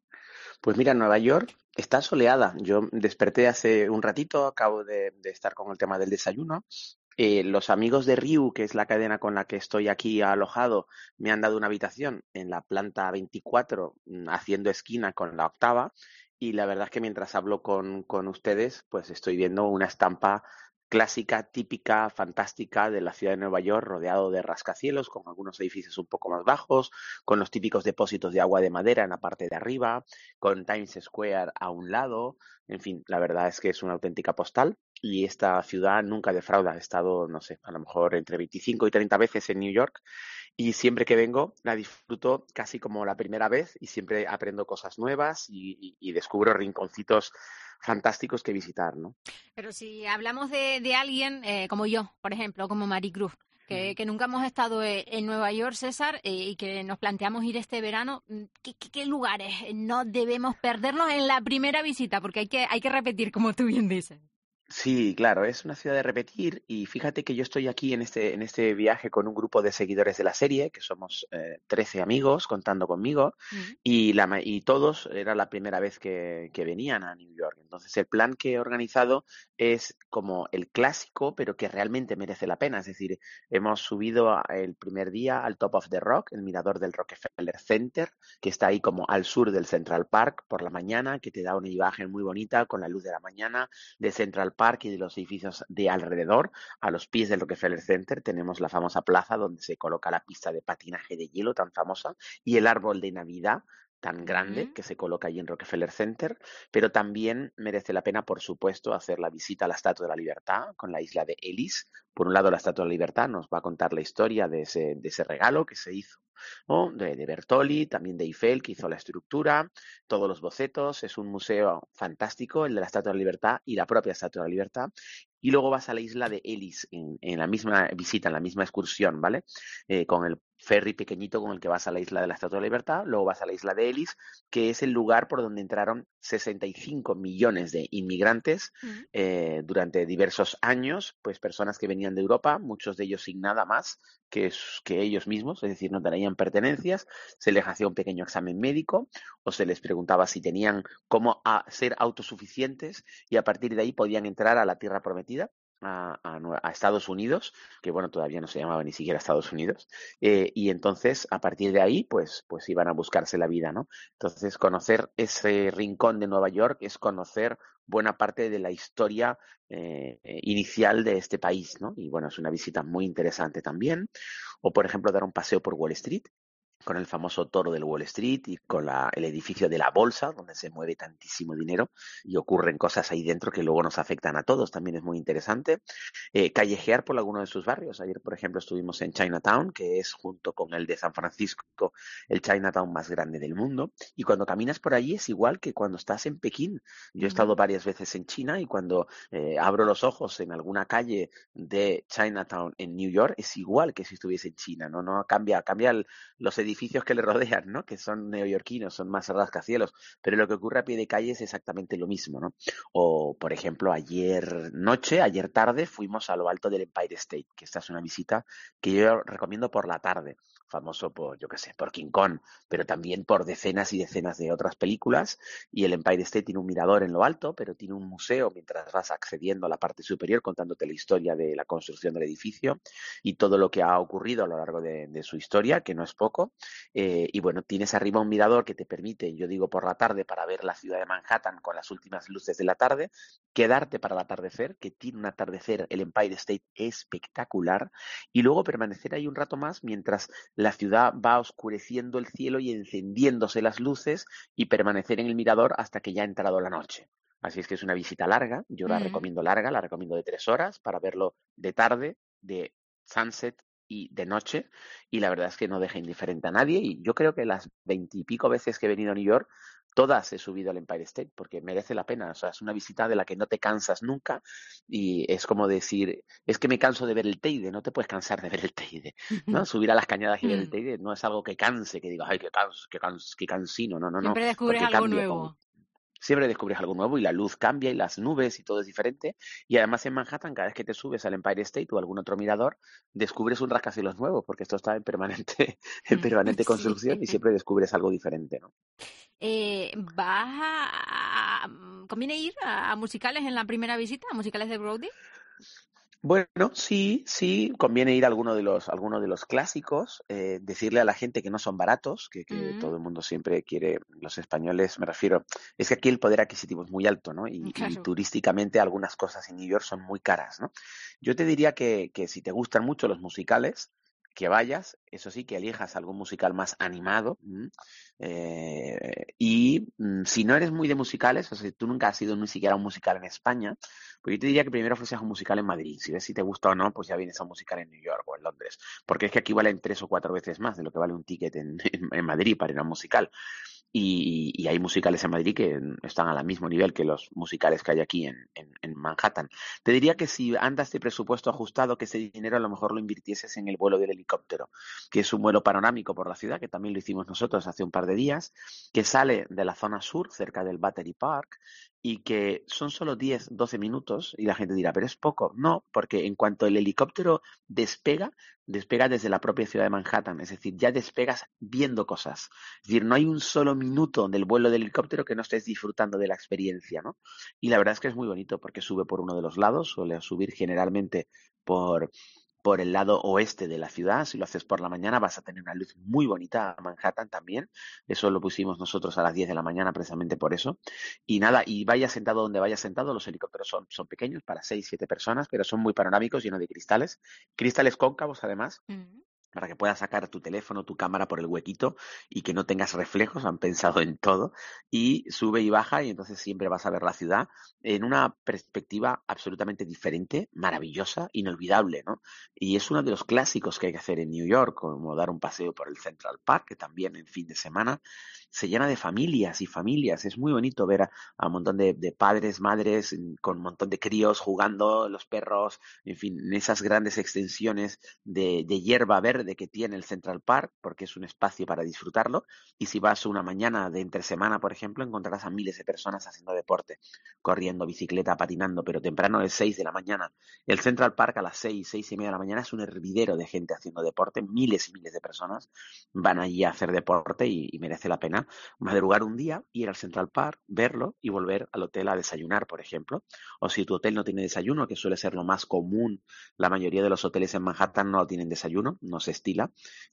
Speaker 26: Pues mira, Nueva York está soleada. Yo desperté hace un ratito, acabo de, de estar con el tema del desayuno. Eh, los amigos de Riu, que es la cadena con la que estoy aquí alojado, me han dado una habitación en la planta veinticuatro, mm, haciendo esquina con la octava. Y la verdad es que mientras hablo con, con ustedes, pues estoy viendo una estampa clásica, típica, fantástica de la ciudad de Nueva York, rodeado de rascacielos, con algunos edificios un poco más bajos, con los típicos depósitos de agua de madera en la parte de arriba, con Times Square a un lado. En fin, la verdad es que es una auténtica postal y esta ciudad nunca defrauda. He estado, no sé, a lo mejor entre veinticinco y treinta veces en New York y siempre que vengo la disfruto casi como la primera vez y siempre aprendo cosas nuevas y, y, y descubro rinconcitos fantásticos que visitar, ¿no?
Speaker 7: Pero si hablamos de, de alguien eh, como yo, por ejemplo, como Maricruz, que, que nunca hemos estado eh, en Nueva York, César, eh, y que nos planteamos ir este verano, ¿qué, qué, qué lugares no debemos perdernos en la primera visita? Porque hay que, hay que repetir, como tú bien dices.
Speaker 26: Sí, claro, es una ciudad de repetir y fíjate que yo estoy aquí en este, en este viaje con un grupo de seguidores de la serie, que somos eh, trece amigos contando conmigo
Speaker 7: Mm.
Speaker 26: y, la, ma- y todos era la primera vez que, que venían a New York. Entonces el plan que he organizado es como el clásico, pero que realmente merece la pena. Es decir, hemos subido a- el primer día al Top of the Rock, el mirador del Rockefeller Center, que está ahí como al sur del Central Park por la mañana, que te da una imagen muy bonita con la luz de la mañana de Central Park y de los edificios de alrededor. A los pies del Rockefeller Center tenemos la famosa plaza donde se coloca la pista de patinaje de hielo tan famosa y el árbol de Navidad tan grande
Speaker 7: Ujú.
Speaker 26: que se coloca allí en Rockefeller Center, pero también merece la pena, por supuesto, hacer la visita a la Estatua de la Libertad con la isla de Ellis. Por un lado, la Estatua de la Libertad nos va a contar la historia de ese, de ese regalo que se hizo, ¿no? De, de Bertolli, también de Eiffel, que hizo la estructura, todos los bocetos. Es un museo fantástico, el de la Estatua de la Libertad y la propia Estatua de la Libertad. Y luego vas a la isla de Ellis en, en la misma visita, en la misma excursión, ¿vale? Eh, con el ferry pequeñito con el que vas a la isla de la Estatua de la Libertad, luego vas a la isla de Ellis, que es el lugar por donde entraron sesenta y cinco millones de inmigrantes
Speaker 7: Mm.
Speaker 26: eh, durante diversos años, pues personas que venían de Europa, muchos de ellos sin nada más que, es- que ellos mismos, es decir, no tenían pertenencias, se les hacía un pequeño examen médico o se les preguntaba si tenían cómo a- ser autosuficientes y a partir de ahí podían entrar a la tierra prometida. A, a Nue- a Estados Unidos, que bueno, todavía no se llamaba ni siquiera Estados Unidos, eh, y entonces a partir de ahí pues, pues iban a buscarse la vida, ¿no? Entonces conocer ese rincón de Nueva York es conocer buena parte de la historia eh, eh, inicial de este país, ¿no? Y bueno, es una visita muy interesante también. O por ejemplo dar un paseo por Wall Street, con el famoso toro del Wall Street y con la, el edificio de la bolsa, donde se mueve tantísimo dinero y ocurren cosas ahí dentro que luego nos afectan a todos, también es muy interesante. Eh, callejear por alguno de sus barrios. Ayer, por ejemplo, estuvimos en Chinatown, que es junto con el de San Francisco, el Chinatown más grande del mundo. Y cuando caminas por allí es igual que cuando estás en Pekín. Yo he estado
Speaker 7: Ujú.
Speaker 26: varias veces en China y cuando eh, abro los ojos en alguna calle de Chinatown en New York es igual que si estuviese en China, ¿no? No cambia, cambia el- los edificios que le rodean, ¿no? Que son neoyorquinos, son más rascacielos, pero lo que ocurre a pie de calle es exactamente lo mismo, ¿no? O, por ejemplo, ayer noche, ayer tarde, fuimos a lo alto del Empire State, que esta es una visita que yo recomiendo por la tarde, famoso por, yo qué sé, por King Kong, pero también por decenas y decenas de otras películas. Y el Empire State tiene un mirador en lo alto, pero tiene un museo mientras vas accediendo a la parte superior, contándote la historia de la construcción del edificio y todo lo que ha ocurrido a lo largo de, de su historia, que no es poco. Eh, y bueno, tienes arriba un mirador que te permite, yo digo por la tarde, para ver la ciudad de Manhattan con las últimas luces de la tarde, quedarte para el atardecer, que tiene un atardecer, el Empire State espectacular, y luego permanecer ahí un rato más mientras la ciudad va oscureciendo el cielo y encendiéndose las luces y permanecer en el mirador hasta que ya ha entrado la noche. Así es que es una visita larga, yo la
Speaker 7: Mm.
Speaker 26: recomiendo larga, la recomiendo de tres horas para verlo de tarde, de sunset y de noche, y la verdad es que no deja indiferente a nadie, y yo creo que las veintipico veces que he venido a New York, todas he subido al Empire State, porque merece la pena, o sea, es una visita de la que no te cansas nunca, y es como decir, es que me canso de ver el Teide, no te puedes cansar de ver el Teide, ¿no? Subir a las cañadas y ver el
Speaker 7: Mm.
Speaker 26: Teide no es algo que canse, que digas, ay, qué, cans, qué, cans, qué cansino, no, no, no,
Speaker 7: Siempre descubres
Speaker 26: porque
Speaker 7: algo
Speaker 26: cambia con,
Speaker 7: nuevo.
Speaker 26: siempre descubres algo nuevo y la luz cambia y las nubes y todo es diferente. Y además en Manhattan, cada vez que te subes al Empire State o algún otro mirador, descubres un rascacielos nuevo, porque esto está en permanente, en permanente
Speaker 7: Sí.
Speaker 26: construcción y siempre descubres algo diferente, ¿no?
Speaker 7: Eh, ¿Vas a, a- conviene ir a, a musicales en la primera visita, a musicales de Broadway?
Speaker 26: Bueno, sí, sí, conviene ir a alguno de los, alguno de los clásicos, eh, decirle a la gente que no son baratos, que, que
Speaker 7: Mm.
Speaker 26: todo el mundo siempre quiere, los españoles, me refiero, es que aquí el poder adquisitivo es muy alto, ¿no? Y, y
Speaker 7: Claro.
Speaker 26: turísticamente algunas cosas en New York son muy caras, ¿no? Yo te diría que, que si te gustan mucho los musicales, que vayas, eso sí, que elijas algún musical más animado. ¿m? Eh, y mm, si no eres muy de musicales, o sea, si tú nunca has ido ni siquiera a un musical en España, pues yo te diría que primero fueses a un musical en Madrid. Si ves si te gusta o no, pues ya vienes a un musical en New York o en Londres. Porque es que aquí valen tres o cuatro veces más de lo que vale un ticket en, en, en Madrid para ir a un musical. Y, y hay musicales en Madrid que están al mismo nivel que los musicales que hay aquí en, en, en Manhattan. Te diría que si andas de presupuesto ajustado, que ese dinero a lo mejor lo invirtieses en el vuelo del helicóptero, que es un vuelo panorámico por la ciudad, que también lo hicimos nosotros hace un par de días, que sale de la zona sur, cerca del Battery Park, y que son solo diez, doce minutos, y la gente dirá, pero es poco. No, porque en cuanto el helicóptero despega, despega desde la propia ciudad de Manhattan, es decir, ya despegas viendo cosas. Es decir, no hay un solo minuto del vuelo del helicóptero que no estés disfrutando de la experiencia, ¿no? Y la verdad es que es muy bonito porque sube por uno de los lados, suele subir generalmente por, por el lado oeste de la ciudad. Si lo haces por la mañana vas a tener una luz muy bonita a Manhattan también. Eso lo pusimos nosotros a las diez de la mañana precisamente por eso. Y nada, y vaya sentado donde vaya sentado, los helicópteros son, son pequeños para seis, siete personas, pero son muy panorámicos, llenos de cristales. Cristales cóncavos además.
Speaker 7: Mm.
Speaker 26: Para que puedas sacar tu teléfono, tu cámara por el huequito y que no tengas reflejos, han pensado en todo, y sube y baja y entonces siempre vas a ver la ciudad en una perspectiva absolutamente diferente, maravillosa, inolvidable, ¿no? Y es uno de los clásicos que hay que hacer en New York, como dar un paseo por el Central Park, que también en fin de semana se llena de familias y familias. Es muy bonito ver a, a un montón de, de padres, madres, con un montón de críos jugando, los perros, en fin, en esas grandes extensiones de, de hierba verde que tiene el Central Park, porque es un espacio para disfrutarlo. Y si vas una mañana de entre semana, por ejemplo, encontrarás a miles de personas haciendo deporte, corriendo, bicicleta, patinando, pero temprano de seis de la mañana. El Central Park a las seis, seis y media de la mañana es un hervidero de gente haciendo deporte, miles y miles de personas van allí a hacer deporte y, y merece la pena madrugar un día, ir al Central Park, verlo y volver al hotel a desayunar, por ejemplo. O si tu hotel no tiene desayuno, que suele ser lo más común, la mayoría de los hoteles en Manhattan no tienen desayuno, no se estila,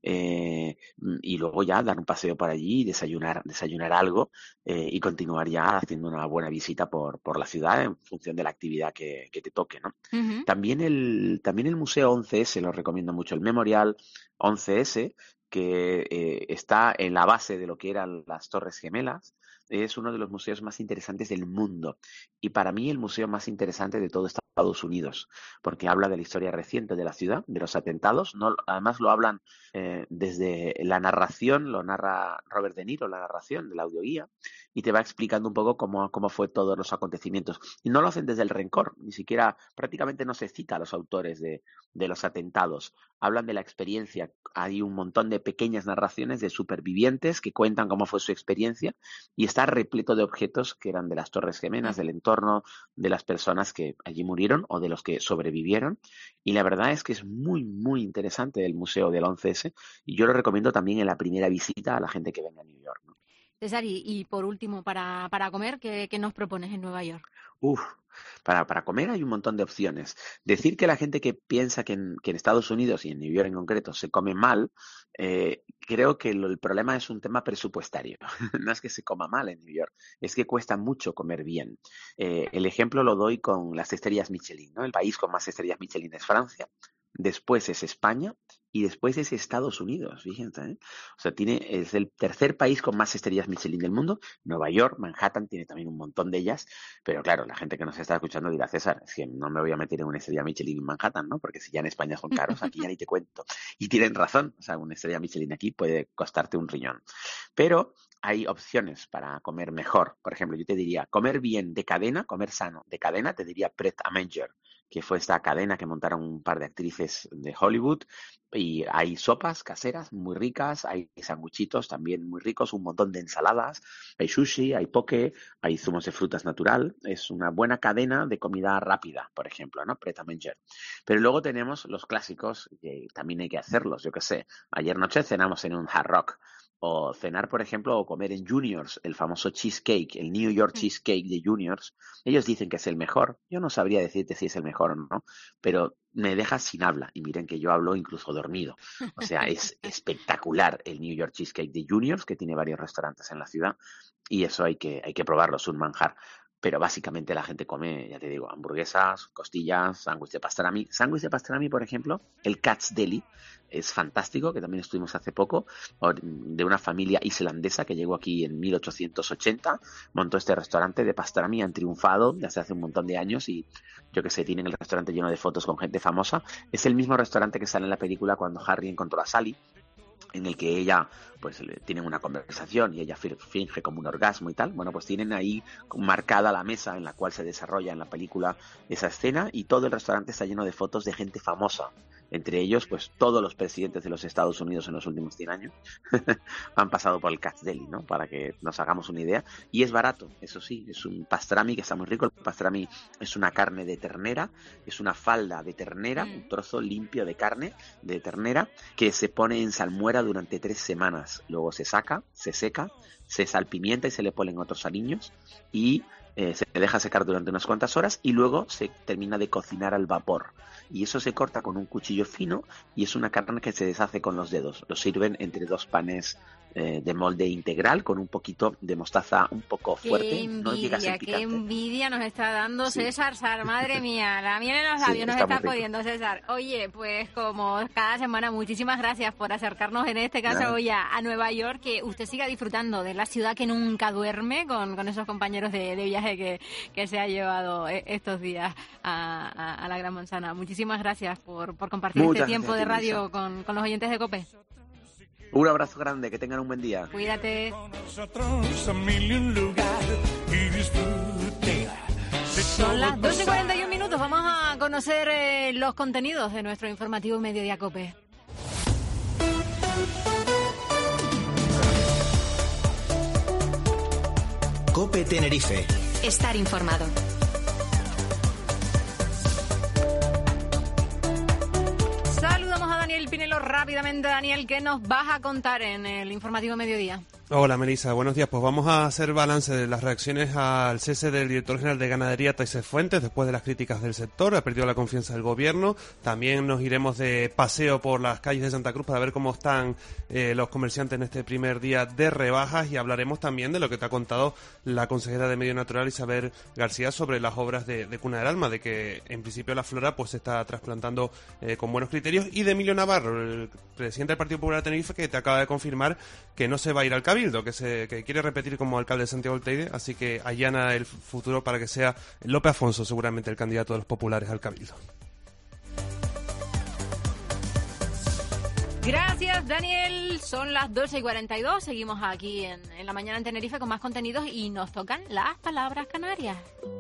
Speaker 26: eh, y luego ya dar un paseo por allí, desayunar, desayunar algo eh, y continuar ya haciendo una buena visita por, por la ciudad en función de la actividad que, que te toque, ¿no?
Speaker 7: Ujú.
Speaker 26: También el, también el Museo once ese lo recomiendo mucho, el Memorial once ese, que eh, está en la base de lo que eran las Torres Gemelas. Es uno de los museos más interesantes del mundo y para mí el museo más interesante de todo Estados Unidos, porque habla de la historia reciente de la ciudad, de los atentados. No, además lo hablan eh, desde la narración, lo narra Robert De Niro, la narración de la audioguía, y te va explicando un poco cómo, cómo fue todos los acontecimientos. Y no lo hacen desde el rencor, ni siquiera, prácticamente no se cita a los autores de, de los atentados. Hablan de la experiencia. Hay un montón de pequeñas narraciones de supervivientes que cuentan cómo fue su experiencia y está repleto de objetos que eran de las Torres Gemelas, del entorno, de las personas que allí murieron o de los que sobrevivieron. Y la verdad es que es muy, muy interesante el Museo del once ese y yo lo recomiendo también en la primera visita a la gente que venga a New York, ¿no?
Speaker 7: César, y, y por último, para, para comer, ¿qué, qué nos propones en Nueva York?
Speaker 26: Uf, para, para comer hay un montón de opciones. Decir que la gente que piensa que en, que en Estados Unidos y en New York en concreto se come mal, eh, creo que lo, el problema es un tema presupuestario. No es que se coma mal en New York, es que cuesta mucho comer bien. Eh, el ejemplo lo doy con las estrellas Michelin, ¿no? El país con más estrellas Michelin es Francia, después es España y después es Estados Unidos, fíjense, ¿eh? O sea, tiene, es el tercer país con más estrellas Michelin del mundo. Nueva York, Manhattan tiene también un montón de ellas, pero claro, la gente que nos está escuchando dirá, César, es que no me voy a meter en una estrella Michelin en Manhattan, ¿no? Porque si ya en España son caros, aquí ya ni te cuento. Y tienen razón, o sea, una estrella Michelin aquí puede costarte un riñón. Pero hay opciones para comer mejor. Por ejemplo, yo te diría, comer bien de cadena, comer sano de cadena, te diría Pret a Manger, que fue esta cadena que montaron un par de actrices de Hollywood, y hay sopas caseras muy ricas, hay sanguchitos también muy ricos, un montón de ensaladas, hay sushi, hay poke, hay zumos de frutas natural. Es una buena cadena de comida rápida, por ejemplo, ¿no? Pret a Manger. Pero luego tenemos los clásicos, que también hay que hacerlos, yo qué sé. Ayer noche cenamos en un Hard Rock, o cenar, por ejemplo, o comer en Juniors, el famoso cheesecake, el New York cheesecake de Juniors. Ellos dicen que es el mejor. Yo no sabría decirte si es el mejor o no, pero me deja sin habla. Y miren que yo hablo incluso dormido. O sea, es espectacular el New York cheesecake de Juniors, que tiene varios restaurantes en la ciudad, y eso hay que, hay que probarlo, es un manjar. Pero básicamente la gente come, ya te digo, hamburguesas, costillas, sándwich de pastrami. Sándwich de pastrami, por ejemplo, el Katz Deli, es fantástico, que también estuvimos hace poco, de una familia islandesa que llegó aquí en mil ochocientos ochenta, montó este restaurante de pastrami, han triunfado desde hace un montón de años y yo que sé, tienen el restaurante lleno de fotos con gente famosa. Es el mismo restaurante que sale en la película cuando Harry encontró a Sally, en el que ella, pues, tienen una conversación y ella finge como un orgasmo y tal. Bueno, pues tienen ahí marcada la mesa en la cual se desarrolla en la película esa escena y todo el restaurante está lleno de fotos de gente famosa. Entre ellos, pues, todos los presidentes de los Estados Unidos en los últimos cien años han pasado por el Katz Deli, ¿no? Para que nos hagamos una idea. Y es barato, eso sí, es un pastrami que está muy rico. El pastrami es una carne de ternera, es una falda de ternera, un trozo limpio de carne de ternera que se pone en salmuera durante tres semanas. Luego se saca, se seca, se salpimienta y se le ponen otros aliños y Eh, se deja secar durante unas cuantas horas y luego se termina de cocinar al vapor. Y eso se corta con un cuchillo fino y es una carne que se deshace con los dedos. Lo sirven entre dos panes eh, de molde integral con un poquito de mostaza un poco fuerte.
Speaker 7: Qué envidia,
Speaker 26: no llega a ser
Speaker 7: qué
Speaker 26: picante.
Speaker 7: envidia nos está dando
Speaker 26: Sí.
Speaker 7: César Sar, madre mía, la miel en los
Speaker 26: Sí,
Speaker 7: labios nos
Speaker 26: está
Speaker 7: está
Speaker 26: muy rico.
Speaker 7: pudiendo, César. Oye, pues como cada semana, muchísimas gracias por acercarnos en este caso
Speaker 26: Nada.
Speaker 7: hoy a, a Nueva York, que usted siga disfrutando de la ciudad que nunca duerme con, con esos compañeros de, de viaje que, que se ha llevado eh, estos días a, a, a la Gran Manzana. Muchísimas gracias por, por compartir
Speaker 26: Muchas
Speaker 7: este tiempo de
Speaker 26: gracias,
Speaker 7: radio
Speaker 26: Elisa.
Speaker 7: con, con los oyentes de COPE.
Speaker 26: Un abrazo grande, que tengan un buen día.
Speaker 7: Cuídate.
Speaker 25: Nosotros a mil y un lugar y disfrute de
Speaker 7: Son
Speaker 25: todo
Speaker 7: las
Speaker 25: el
Speaker 7: doce y cuarenta y un minutos. Vamos a conocer eh, los contenidos de nuestro informativo Mediodía COPE.
Speaker 1: COPE Tenerife.
Speaker 2: Estar informado.
Speaker 7: Saludamos a Daniel Pinelo rápidamente. Daniel, ¿qué nos vas a contar en el informativo Mediodía?
Speaker 3: Hola Melissa, buenos días. Pues vamos a hacer balance de las reacciones al cese del director general de Ganadería, Taisés Fuentes, después de las críticas del sector. Ha perdido la confianza del gobierno. También nos iremos de paseo por las calles de Santa Cruz para ver cómo están eh, los comerciantes en este primer día de rebajas y hablaremos también de lo que te ha contado la consejera de Medio Natural, Isabel García, sobre las obras de, de Cuna del Alma, de que en principio la flora pues se está trasplantando eh, con buenos criterios, y de Emilio Navarro, el presidente del Partido Popular de Tenerife, que te acaba de confirmar que no se va a ir al Cabildo, que se que quiere repetir como alcalde de Santiago del Teide, así que allana el futuro para que sea López Afonso seguramente el candidato de los populares al Cabildo.
Speaker 7: Gracias, Daniel. Son las doce y cuarenta y dos. Seguimos aquí en, en la mañana en Tenerife con más contenidos y nos tocan las palabras canarias.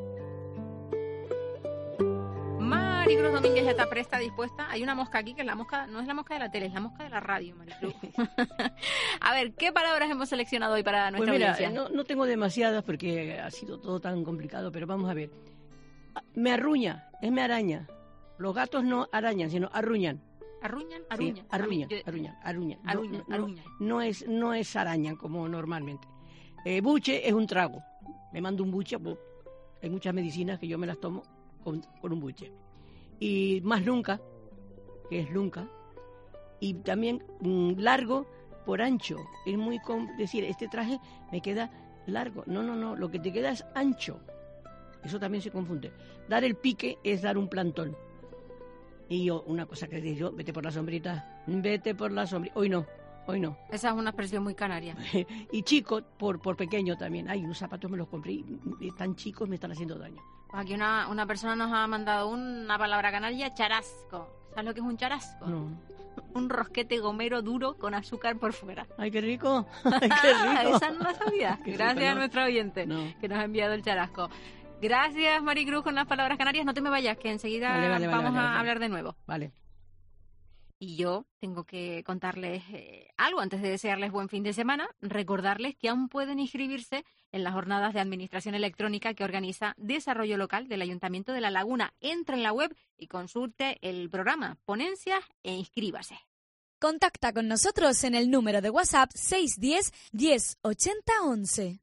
Speaker 7: Maricruz Domínguez ya está presta, dispuesta. Hay una mosca aquí, que es la mosca, no es la mosca de la tele, es la mosca de la radio, Maricruz. A ver, ¿qué palabras hemos seleccionado hoy para nuestra
Speaker 13: Pues mira,
Speaker 7: audiencia?
Speaker 13: no, no tengo demasiadas porque ha sido todo tan complicado, pero vamos a ver. Me arruña, es me araña. Los gatos no arañan, sino arruñan.
Speaker 7: ¿Arruñan?
Speaker 13: Sí,
Speaker 7: Arruñan.
Speaker 13: arruñan,
Speaker 7: Yo-
Speaker 13: arruñan, arruñan. No-
Speaker 7: Arruñan,
Speaker 13: no,
Speaker 7: arruñan.
Speaker 13: No es, no es arañan como normalmente. Eh, buche es un trago. Me mando un buche, pues, hay muchas medicinas que yo me las tomo con, con un buche. Y más nunca, que es nunca. Y también mm, largo por ancho. Es muy com- decir, este traje me queda largo. No, no, no, lo que te queda es ancho. Eso también se confunde. Dar el pique es dar un plantón. Y yo, una cosa que digo yo, vete por la sombrita, vete por la sombrita. Hoy no, hoy no.
Speaker 7: Esa es una expresión muy canaria.
Speaker 13: Y chico, por, por pequeño también. Ay, unos zapatos me los compré y, y tan chicos me están haciendo daño.
Speaker 7: Pues aquí una, una persona nos ha mandado una palabra canaria, charasco. ¿Sabes lo que es un charasco?
Speaker 13: No.
Speaker 7: Un rosquete gomero duro con azúcar por fuera.
Speaker 13: Ay, qué rico. Ay, qué rico.
Speaker 7: Esa no la sabía.
Speaker 13: Qué rico,
Speaker 7: Gracias a
Speaker 13: ¿no?
Speaker 7: nuestro oyente
Speaker 13: No.
Speaker 7: que nos ha enviado el charasco. Gracias, Maricruz, con las palabras canarias. No te me vayas, que enseguida
Speaker 13: Vale, vale, vale,
Speaker 7: vamos
Speaker 13: vale,
Speaker 7: a
Speaker 13: vale.
Speaker 7: hablar de nuevo.
Speaker 13: Vale.
Speaker 7: Y yo tengo que contarles eh, algo antes de desearles buen fin de semana, recordarles que aún pueden inscribirse en las jornadas de administración electrónica que organiza Desarrollo Local del Ayuntamiento de La Laguna. Entre en la web y consulte el programa Ponencias e inscríbase.
Speaker 12: Contacta con nosotros en el número de WhatsApp seis uno cero, diez, ochenta, once.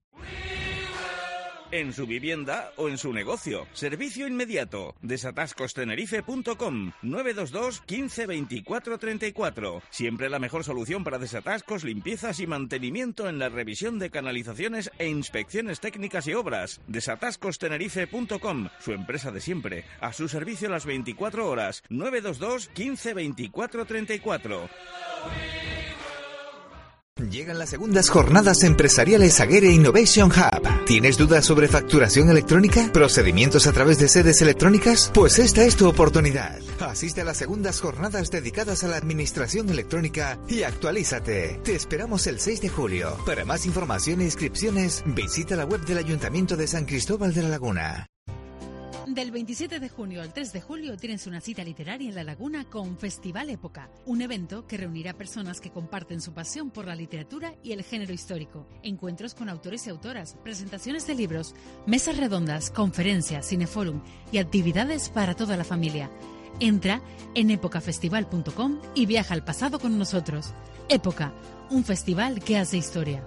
Speaker 2: En su vivienda o en su negocio. Servicio inmediato. desatascos tenerife punto com nueve dos dos, quince, veinticuatro, treinta y cuatro. Siempre la mejor solución para desatascos, limpiezas y mantenimiento en la revisión de canalizaciones e inspecciones técnicas y obras. desatascos tenerife punto com, su empresa de siempre. A su servicio las veinticuatro horas. nueve dos dos, quince, veinticuatro, treinta y cuatro.
Speaker 24: Llegan las segundas jornadas empresariales Agere Innovation Hub. ¿Tienes dudas sobre facturación electrónica? ¿Procedimientos a través de sedes electrónicas? Pues esta es tu oportunidad. Asiste a las segundas jornadas dedicadas a la administración electrónica y actualízate. Te esperamos el seis de julio. Para más información e inscripciones, visita la web del Ayuntamiento de San Cristóbal de la Laguna.
Speaker 14: Del veintisiete de junio al tres de julio tienes una cita literaria en La Laguna con Festival Época, un evento que reunirá personas que comparten su pasión por la literatura y el género histórico. Encuentros con autores y autoras, presentaciones de libros, mesas redondas, conferencias, cineforum y actividades para toda la familia. Entra en época festival punto com y viaja al pasado con nosotros. Época, un festival que hace historia.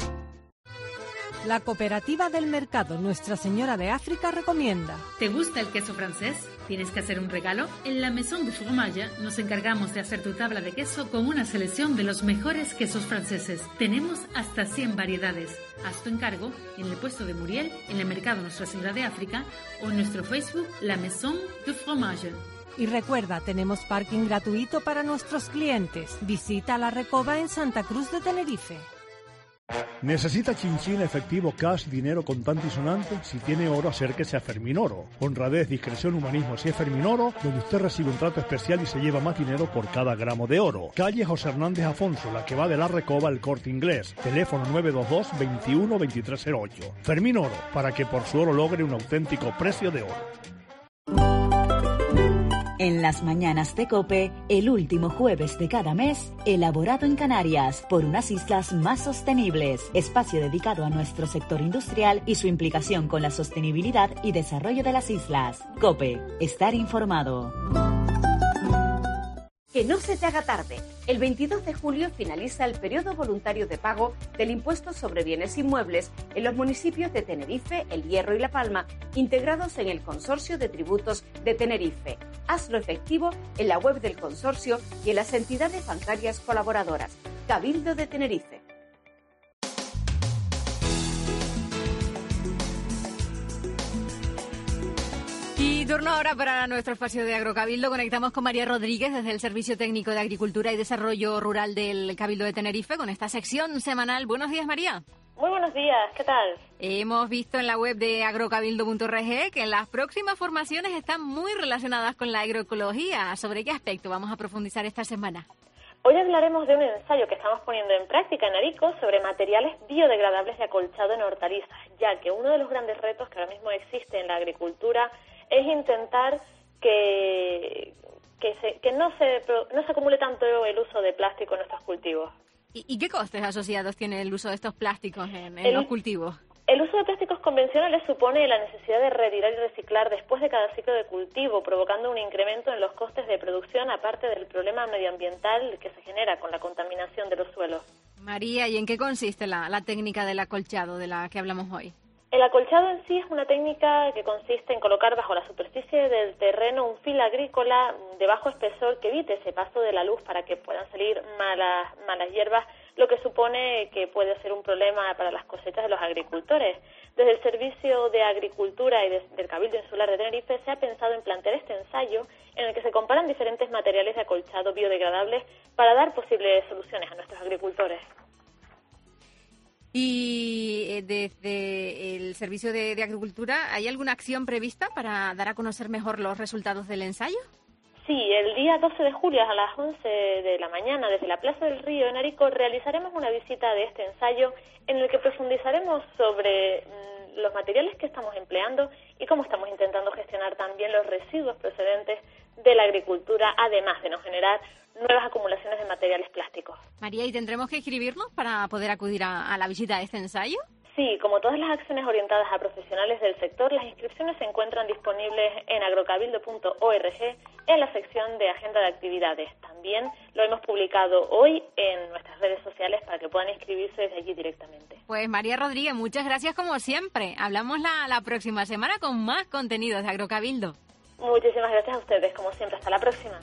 Speaker 4: La Cooperativa del Mercado Nuestra Señora de África recomienda.
Speaker 5: ¿Te gusta el queso francés? ¿Tienes que hacer un regalo? En la Maison du Fromage nos encargamos de hacer tu tabla de queso con una selección de los mejores quesos franceses. Tenemos hasta cien variedades. Haz tu encargo en el puesto de Muriel, en el Mercado Nuestra Señora de África o en nuestro Facebook La Maison du Fromage.
Speaker 4: Y recuerda, tenemos parking gratuito para nuestros clientes. Visita La Recoba en Santa Cruz de Tenerife.
Speaker 9: ¿Necesita chinchín, efectivo, cash, dinero contante y sonante? Si tiene oro, acérquese a Ferminoro. Honradez, discreción, humanismo. Si es Ferminoro, donde usted recibe un trato especial y se lleva más dinero por cada gramo de oro. Calle José Hernández Afonso, la que va de La Recoba al Corte Inglés. Teléfono nueve dos dos, veintiuno, veintitrés cero ocho. Ferminoro, para que por su oro logre un auténtico precio de oro.
Speaker 16: En las mañanas de COPE, el último jueves de cada mes, elaborado en Canarias por unas islas más sostenibles. Espacio dedicado a nuestro sector industrial y su implicación con la sostenibilidad y desarrollo de las islas. COPE, estar informado.
Speaker 10: Que no se te haga tarde. El veintidós de julio finaliza el periodo voluntario de pago del impuesto sobre bienes inmuebles en los municipios de Tenerife, El Hierro y La Palma, integrados en el Consorcio de Tributos de Tenerife. Hazlo efectivo en la web del consorcio y en las entidades bancarias colaboradoras. Cabildo de Tenerife.
Speaker 7: Y turno ahora para nuestro espacio de Agrocabildo. Conectamos con María Rodríguez desde el Servicio Técnico de Agricultura y Desarrollo Rural del Cabildo de Tenerife con esta sección semanal. Buenos días, María.
Speaker 11: Muy buenos días, ¿qué tal?
Speaker 7: Hemos visto en la web de agrocabildo punto org que las próximas formaciones están muy relacionadas con la agroecología. ¿Sobre qué aspecto vamos a profundizar esta semana?
Speaker 11: Hoy hablaremos de un ensayo que estamos poniendo en práctica en Arico sobre materiales biodegradables de acolchado en hortalizas, ya que uno de los grandes retos que ahora mismo existe en la agricultura es intentar que, que, se, que no, se, no se acumule tanto el uso de plástico en nuestros cultivos.
Speaker 7: ¿Y, y qué costes asociados tiene el uso de estos plásticos en, en
Speaker 11: el,
Speaker 7: los cultivos?
Speaker 11: El uso de plásticos convencionales supone la necesidad de retirar y reciclar después de cada ciclo de cultivo, provocando un incremento en los costes de producción, aparte del problema medioambiental que se genera con la contaminación de los suelos.
Speaker 7: María, ¿y en qué consiste la, la técnica del acolchado de la que hablamos hoy?
Speaker 11: El acolchado en sí es una técnica que consiste en colocar bajo la superficie del terreno un fil agrícola de bajo espesor que evite ese paso de la luz para que puedan salir malas, malas hierbas, lo que supone que puede ser un problema para las cosechas de los agricultores. Desde el Servicio de Agricultura y de, del Cabildo Insular de Tenerife se ha pensado en plantear este ensayo en el que se comparan diferentes materiales de acolchado biodegradables para dar posibles soluciones a nuestros agricultores.
Speaker 7: Y desde el Servicio de, de Agricultura, ¿hay alguna acción prevista para dar a conocer mejor los resultados del ensayo?
Speaker 11: Sí, el día doce de julio a las once de la mañana, desde la Plaza del Río en Arico, realizaremos una visita de este ensayo en el que profundizaremos sobre mmm, los materiales que estamos empleando y cómo estamos intentando gestionar también los residuos procedentes de la agricultura, además de no generar nuevas acumulaciones de materiales plásticos.
Speaker 7: María, ¿y tendremos que inscribirnos para poder acudir a, a la visita de este ensayo?
Speaker 11: Sí, como todas las acciones orientadas a profesionales del sector, las inscripciones se encuentran disponibles en agrocabildo punto org en la sección de agenda de actividades. También lo hemos publicado hoy en nuestras redes sociales para que puedan inscribirse desde allí directamente.
Speaker 7: Pues María Rodríguez, muchas gracias como siempre. Hablamos la, la próxima semana con más contenidos de Agrocabildo.
Speaker 11: Muchísimas gracias a ustedes, como siempre. Hasta la próxima.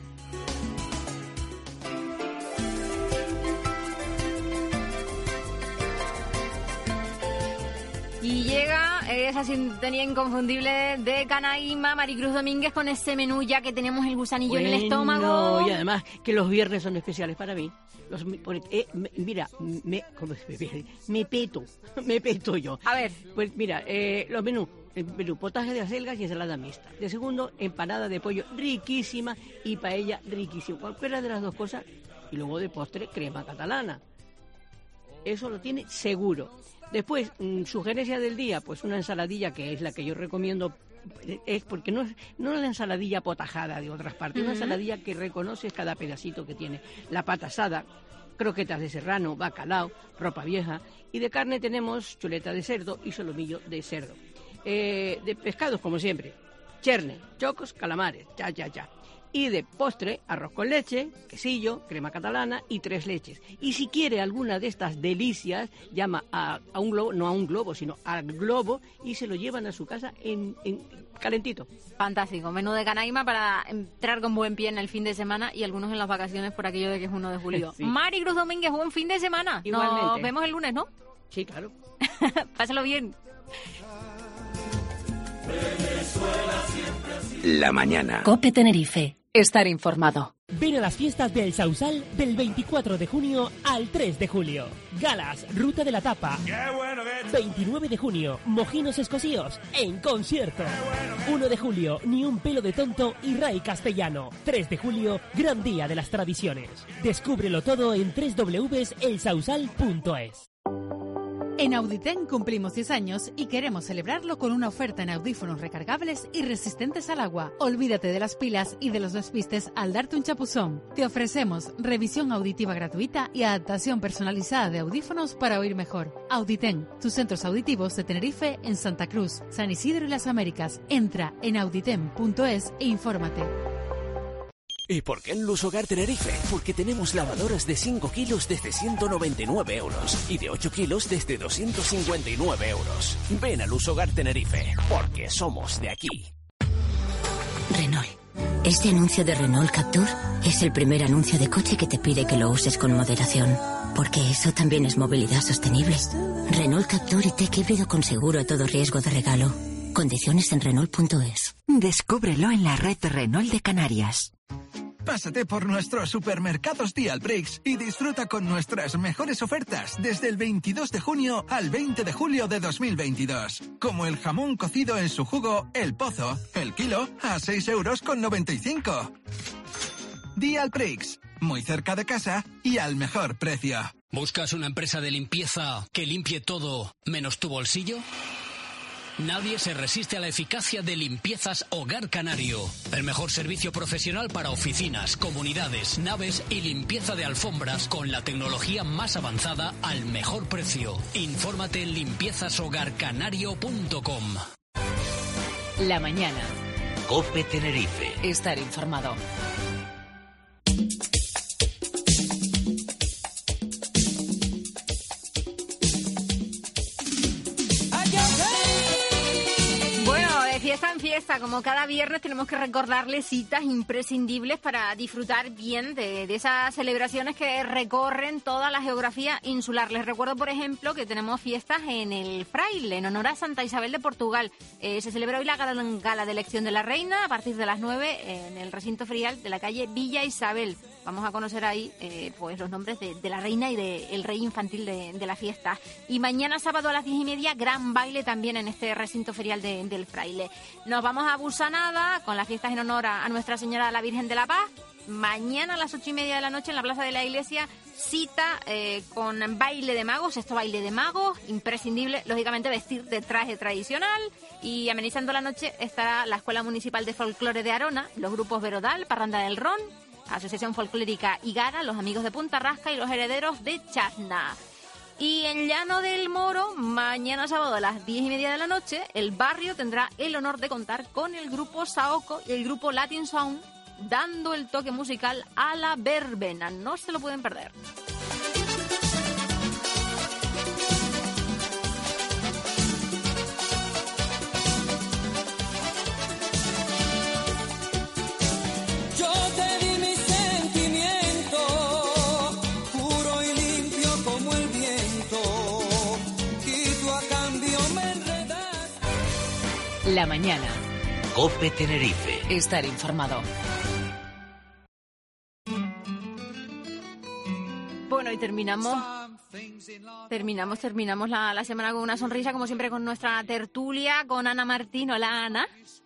Speaker 7: Y llega esa sintonía inconfundible de Canaima, Maricruz Domínguez, con ese menú ya que tenemos el gusanillo
Speaker 13: bueno,
Speaker 7: en el estómago.
Speaker 13: Y además que los viernes son especiales para mí. Los, eh, me, mira, me, ¿cómo se me, me peto, me peto yo.
Speaker 7: A ver.
Speaker 13: Pues mira, eh, los menús. El menú, potaje de acelgas y ensalada mixta. De segundo, empanada de pollo riquísima y paella riquísima. Cualquiera de las dos cosas. Y luego de postre, crema catalana. Eso lo tiene seguro. Después, mmm, sugerencia del día, pues una ensaladilla que es la que yo recomiendo, es porque no es no es la ensaladilla potajada de otras partes, uh-huh. Una ensaladilla que reconoces cada pedacito que tiene. La pata asada, croquetas de serrano, bacalao, ropa vieja, y de carne tenemos chuleta de cerdo y solomillo de cerdo. Eh, de pescados, como siempre, cherne, chocos, calamares, cha, cha, cha. Y de postre, arroz con leche, quesillo, crema catalana y tres leches. Y si quiere alguna de estas delicias, llama a, a un globo, no a un globo, sino al globo, y se lo llevan a su casa en, en calentito.
Speaker 7: Fantástico, menú de Canaima para entrar con buen pie en el fin de semana y algunos en las vacaciones por aquello de que es uno de julio. Sí. Maricruz Domínguez, buen fin de semana.
Speaker 13: Igualmente.
Speaker 7: Nos vemos el lunes, ¿no?
Speaker 13: Sí, claro.
Speaker 7: Pásalo bien.
Speaker 19: La mañana.
Speaker 21: COPE Tenerife. Estar informado.
Speaker 6: Ven a las fiestas del Sausal del veinticuatro de junio al tres de julio. Galas, Ruta de la Tapa. Bueno veintinueve de junio, Mojinos Escocíos en concierto. uno de julio, Ni un pelo de tonto y Ray Castellano. tres de julio, Gran Día de las Tradiciones. Descúbrelo todo en doble u doble u doble u punto el sausal punto es.
Speaker 14: En Auditen cumplimos diez años y queremos celebrarlo con una oferta en audífonos recargables y resistentes al agua. Olvídate de las pilas y de los despistes al darte un chapuzón. Te ofrecemos revisión auditiva gratuita y adaptación personalizada de audífonos para oír mejor. Auditen, tus centros auditivos de Tenerife en Santa Cruz, San Isidro y las Américas. Entra en auditen punto es e infórmate.
Speaker 19: ¿Y por qué en Luz Hogar Tenerife? Porque tenemos lavadoras de cinco kilos desde ciento noventa y nueve euros y de ocho kilos desde doscientos cincuenta y nueve euros. Ven a Luz Hogar Tenerife, porque somos de aquí.
Speaker 21: Renault. Este anuncio de Renault Captur es el primer anuncio de coche que te pide que lo uses con moderación, porque eso también es movilidad sostenible. Renault Captur y Tech híbrido con seguro a todo riesgo de regalo. Condiciones en Renault punto es.
Speaker 8: Descúbrelo en la red Renault de Canarias.
Speaker 15: Pásate por nuestros supermercados Dialprix y disfruta con nuestras mejores ofertas desde el veintidós de junio al veinte de julio de dos mil veintidós. Como el jamón cocido en su jugo El Pozo, el kilo a seis euros con noventa y cinco. Dialprix, muy cerca de casa y al mejor precio.
Speaker 17: ¿Buscas una empresa de limpieza que limpie todo menos tu bolsillo? Nadie se resiste a la eficacia de Limpiezas Hogar Canario. El mejor servicio profesional para oficinas, comunidades, naves y limpieza de alfombras con la tecnología más avanzada al mejor precio. Infórmate en limpiezas hogar canario punto com.
Speaker 21: La mañana.
Speaker 19: COPE Tenerife.
Speaker 21: Estar informado.
Speaker 7: Fiesta en fiesta, como cada viernes tenemos que recordarles citas imprescindibles para disfrutar bien de, de esas celebraciones que recorren toda la geografía insular. Les recuerdo, por ejemplo, que tenemos fiestas en el Fraile, en honor a Santa Isabel de Portugal. Eh, se celebra hoy la gala, gala de elección de la reina a partir de las nueve en el recinto ferial de la calle Villa Isabel. Vamos a conocer ahí eh, pues los nombres de, de la reina y del rey infantil de, de la fiesta. Y mañana sábado a las diez y media, gran baile también en este recinto ferial de, del Fraile. Nos vamos a Busanada con las fiestas en honor a, a Nuestra Señora de la Virgen de la Paz. Mañana a las ocho y media de la noche en la Plaza de la Iglesia, cita eh, con baile de magos. Esto baile de magos, imprescindible, lógicamente vestir de traje tradicional. Y amenizando la noche estará la Escuela Municipal de Folclore de Arona, los grupos Verodal, Parranda del Ron, Asociación Folclórica Igara, los amigos de Punta Rasca y los herederos de Chasna. Y en Llano del Moro, mañana sábado a las diez y media de la noche, el barrio tendrá el honor de contar con el grupo Saoko y el grupo Latin Sound, dando el toque musical a la verbena. No se lo pueden perder.
Speaker 8: La mañana.
Speaker 1: COPE Tenerife.
Speaker 8: Estar informado.
Speaker 7: Bueno, y terminamos terminamos terminamos la, la semana con una sonrisa, como siempre, con nuestra tertulia, con Ana Martín. Hola, Ana.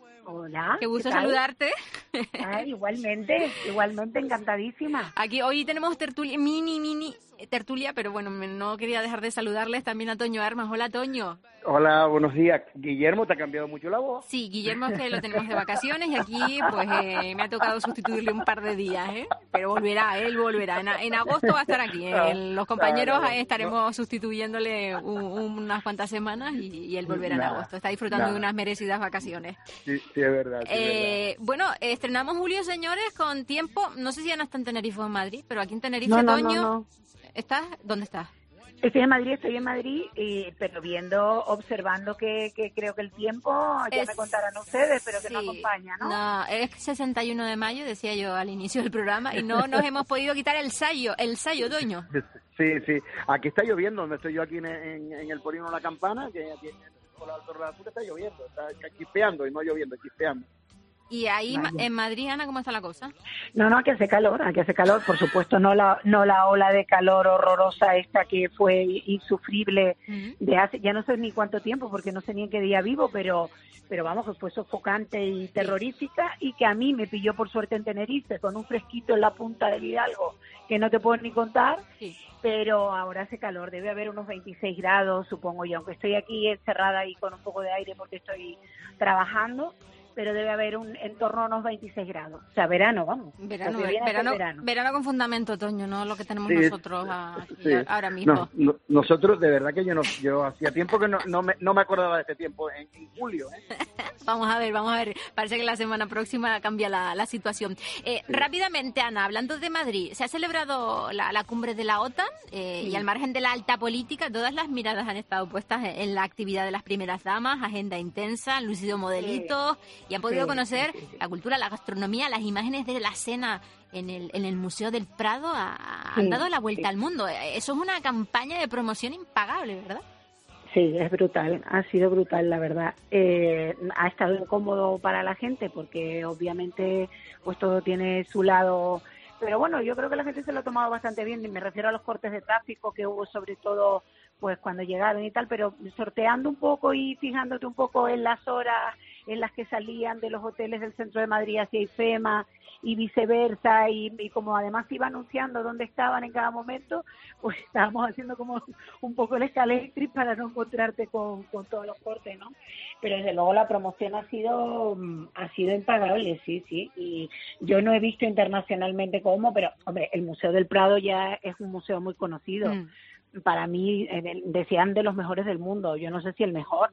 Speaker 18: Hola.
Speaker 7: Qué gusto
Speaker 18: ¿qué tal?
Speaker 7: saludarte.
Speaker 18: Ah, igualmente, igualmente encantadísima.
Speaker 7: Aquí hoy tenemos tertulia, mini, mini tertulia, pero bueno, no quería dejar de saludarles también a Toño Armas. Hola, Toño.
Speaker 20: Hola, buenos días. Guillermo, ¿te ha cambiado mucho la voz?
Speaker 7: Sí, Guillermo es que lo tenemos de vacaciones y aquí pues eh, me ha tocado sustituirle un par de días, ¿eh? Pero volverá, él volverá. En, en agosto va a estar aquí. ¿eh? Los compañeros
Speaker 20: no, no,
Speaker 7: estaremos
Speaker 20: no.
Speaker 7: sustituyéndole un, unas cuantas semanas y, y él volverá nada, en agosto. Está disfrutando
Speaker 20: nada.
Speaker 7: de unas merecidas vacaciones.
Speaker 20: Sí, sí, es verdad. Sí,
Speaker 7: eh,
Speaker 20: es verdad.
Speaker 7: Bueno, estrenamos julio, señores, con tiempo. No sé si Ana está en Tenerife o en Madrid, pero aquí en Tenerife,
Speaker 18: No, no,
Speaker 7: Toño,
Speaker 18: no, no.
Speaker 7: ¿estás? ¿Dónde estás?
Speaker 18: Estoy en Madrid, estoy en Madrid, eh, pero viendo, observando que, que creo que el tiempo, ya
Speaker 7: Es-
Speaker 18: me contarán ustedes, pero que
Speaker 7: Sí.
Speaker 18: no acompaña, ¿no?
Speaker 7: No, es sesenta y uno de mayo, decía yo al inicio del programa, y no nos hemos podido quitar el sayo, el sayo, Toño.
Speaker 20: Sí, sí. Aquí está lloviendo, donde estoy yo aquí en, en, en el Polígono La Campana, que aquí en por la Torre de la Azul está lloviendo, está chispeando y no lloviendo, chispeando.
Speaker 7: Y ahí ma-
Speaker 18: Vaya.
Speaker 7: en Madrid, Ana, ¿cómo está la cosa?
Speaker 18: No, no, aquí hace calor, aquí hace calor, por supuesto, no la no la ola de calor horrorosa esta que fue insufrible de hace, ya no sé ni cuánto tiempo, porque no sé ni en qué día vivo, pero pero vamos, que fue sofocante y terrorífica, y que a mí me pilló por suerte en Tenerife, con un fresquito en la punta del Hidalgo, que no te puedo ni contar, pero ahora hace calor, debe haber unos veintiséis grados, supongo yo, aunque estoy aquí encerrada y con un poco de aire porque estoy trabajando, pero debe haber un en torno a unos veintiséis grados. O sea, verano, vamos.
Speaker 7: Verano,
Speaker 18: Lo que viene a ser
Speaker 7: verano,
Speaker 18: verano.
Speaker 7: verano con fundamento, Toño, no lo que tenemos
Speaker 20: Sí,
Speaker 7: nosotros aquí
Speaker 20: Sí.
Speaker 7: ahora mismo.
Speaker 20: No, no, nosotros, de verdad que yo no, yo hacía tiempo que no, no, me, no me acordaba de este tiempo, en, en julio, ¿eh?
Speaker 7: Vamos a ver, vamos a ver. Parece que la semana próxima cambia la, la situación. Eh, Rápidamente, Ana, hablando de Madrid, se ha celebrado la, la cumbre de la OTAN eh,
Speaker 18: Sí.
Speaker 7: y al margen de la alta política, todas las miradas han estado puestas en, en la actividad de las primeras damas, agenda intensa, han lucido modelitos y han podido
Speaker 18: Sí,
Speaker 7: conocer
Speaker 18: sí, sí, sí.
Speaker 7: la cultura, la gastronomía, las imágenes de la cena en el, en el Museo del Prado a- han
Speaker 18: Sí,
Speaker 7: dado la vuelta
Speaker 18: sí.
Speaker 7: al mundo. Eso es una campaña de promoción impagable, ¿verdad?
Speaker 18: Sí, es brutal, ha sido brutal, la verdad. Eh, ha estado incómodo para la gente porque obviamente pues todo tiene su lado, pero bueno, yo creo que la gente se lo ha tomado bastante bien, y me refiero a los cortes de tráfico que hubo sobre todo pues cuando llegaron y tal, pero sorteando un poco y fijándote un poco en las horas en las que salían de los hoteles del centro de Madrid hacia IFEMA y viceversa, y, y como además iba anunciando dónde estaban en cada momento, pues estábamos haciendo como un poco el escaléctric para no encontrarte con, con todos los cortes, ¿no? Pero desde luego la promoción ha sido mm, ha sido impagable, sí, sí, y yo no he visto internacionalmente cómo, pero hombre, el Museo del Prado ya es un museo muy conocido.
Speaker 7: Mm.
Speaker 18: Para mí, eh, decían de los mejores del mundo, yo no sé si el mejor,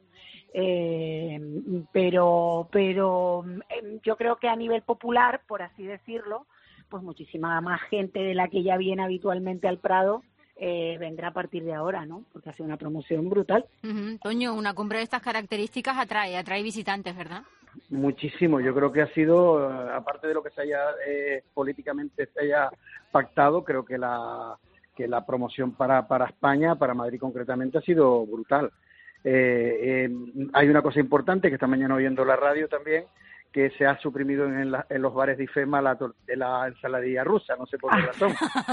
Speaker 18: eh, pero pero eh, yo creo que a nivel popular, por así decirlo, pues muchísima más gente de la que ya viene habitualmente al Prado eh, vendrá a partir de ahora, ¿no? Porque ha sido una promoción brutal.
Speaker 7: Ujú. Toño, una cumbre de estas características atrae, atrae visitantes, ¿verdad?
Speaker 20: Muchísimo, yo creo que ha sido, eh, aparte de lo que se haya eh, políticamente se haya pactado, creo que la que la promoción para, para España, para Madrid concretamente, ha sido brutal. Eh, eh, hay una cosa importante que esta mañana oyendo la radio también, que se ha suprimido en, la- en los bares de IFEMA la, tor- la ensaladilla rusa, no sé por qué razón.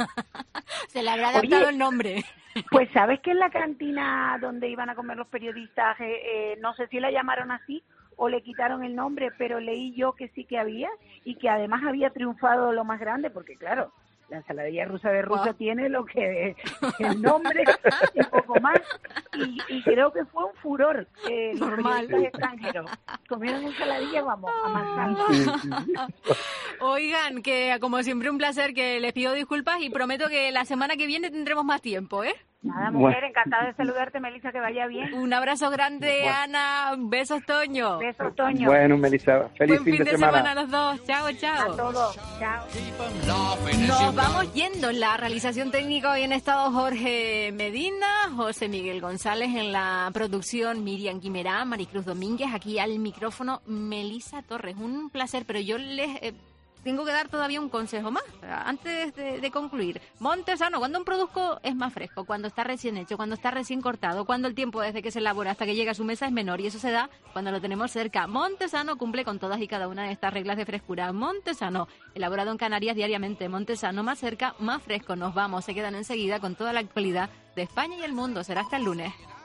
Speaker 7: Se le habrá adaptado
Speaker 18: Oye,
Speaker 7: el nombre.
Speaker 18: Pues sabes que en la cantina donde iban a comer los periodistas, eh, eh, no sé si la llamaron así o le quitaron el nombre, pero leí yo que sí que había, y que además había triunfado lo más grande, porque claro, la ensaladilla rusa de Rusia tiene lo que el nombre y poco más, y, y creo que fue un furor. Eh, los
Speaker 7: Normal.
Speaker 18: periodistas extranjeros comieron ensaladilla, vamos, a mansalva.
Speaker 7: Oigan, que como siempre un placer, que les pido disculpas y prometo que la semana que viene tendremos más tiempo, ¿eh?
Speaker 3: Nada, mujer, encantada de saludarte, Melissa, que vaya bien.
Speaker 7: Un abrazo grande,
Speaker 20: Bueno.
Speaker 7: Ana. Besos, Toño.
Speaker 3: Besos, Toño.
Speaker 20: Bueno, Melissa, feliz
Speaker 7: Buen
Speaker 20: fin,
Speaker 7: fin
Speaker 20: de,
Speaker 7: de
Speaker 20: semana.
Speaker 7: semana a los dos. Chao, chao.
Speaker 3: A todos. Chao.
Speaker 7: Nos vamos yendo. En la realización técnica hoy han estado Jorge Medina, José Miguel González en la producción, Miriam Guimerá, Maricruz Domínguez, aquí al micrófono Melissa Torres. Un placer, pero yo les eh, tengo que dar todavía un consejo más antes de, de concluir. Montesano, cuando un producto es más fresco, cuando está recién hecho, cuando está recién cortado, cuando el tiempo desde que se elabora hasta que llega a su mesa es menor, y eso se da cuando lo tenemos cerca. Montesano cumple con todas y cada una de estas reglas de frescura. Montesano, elaborado en Canarias diariamente. Montesano, más cerca, más fresco. Nos vamos, se quedan enseguida con toda la actualidad de España y el mundo. Será hasta el lunes.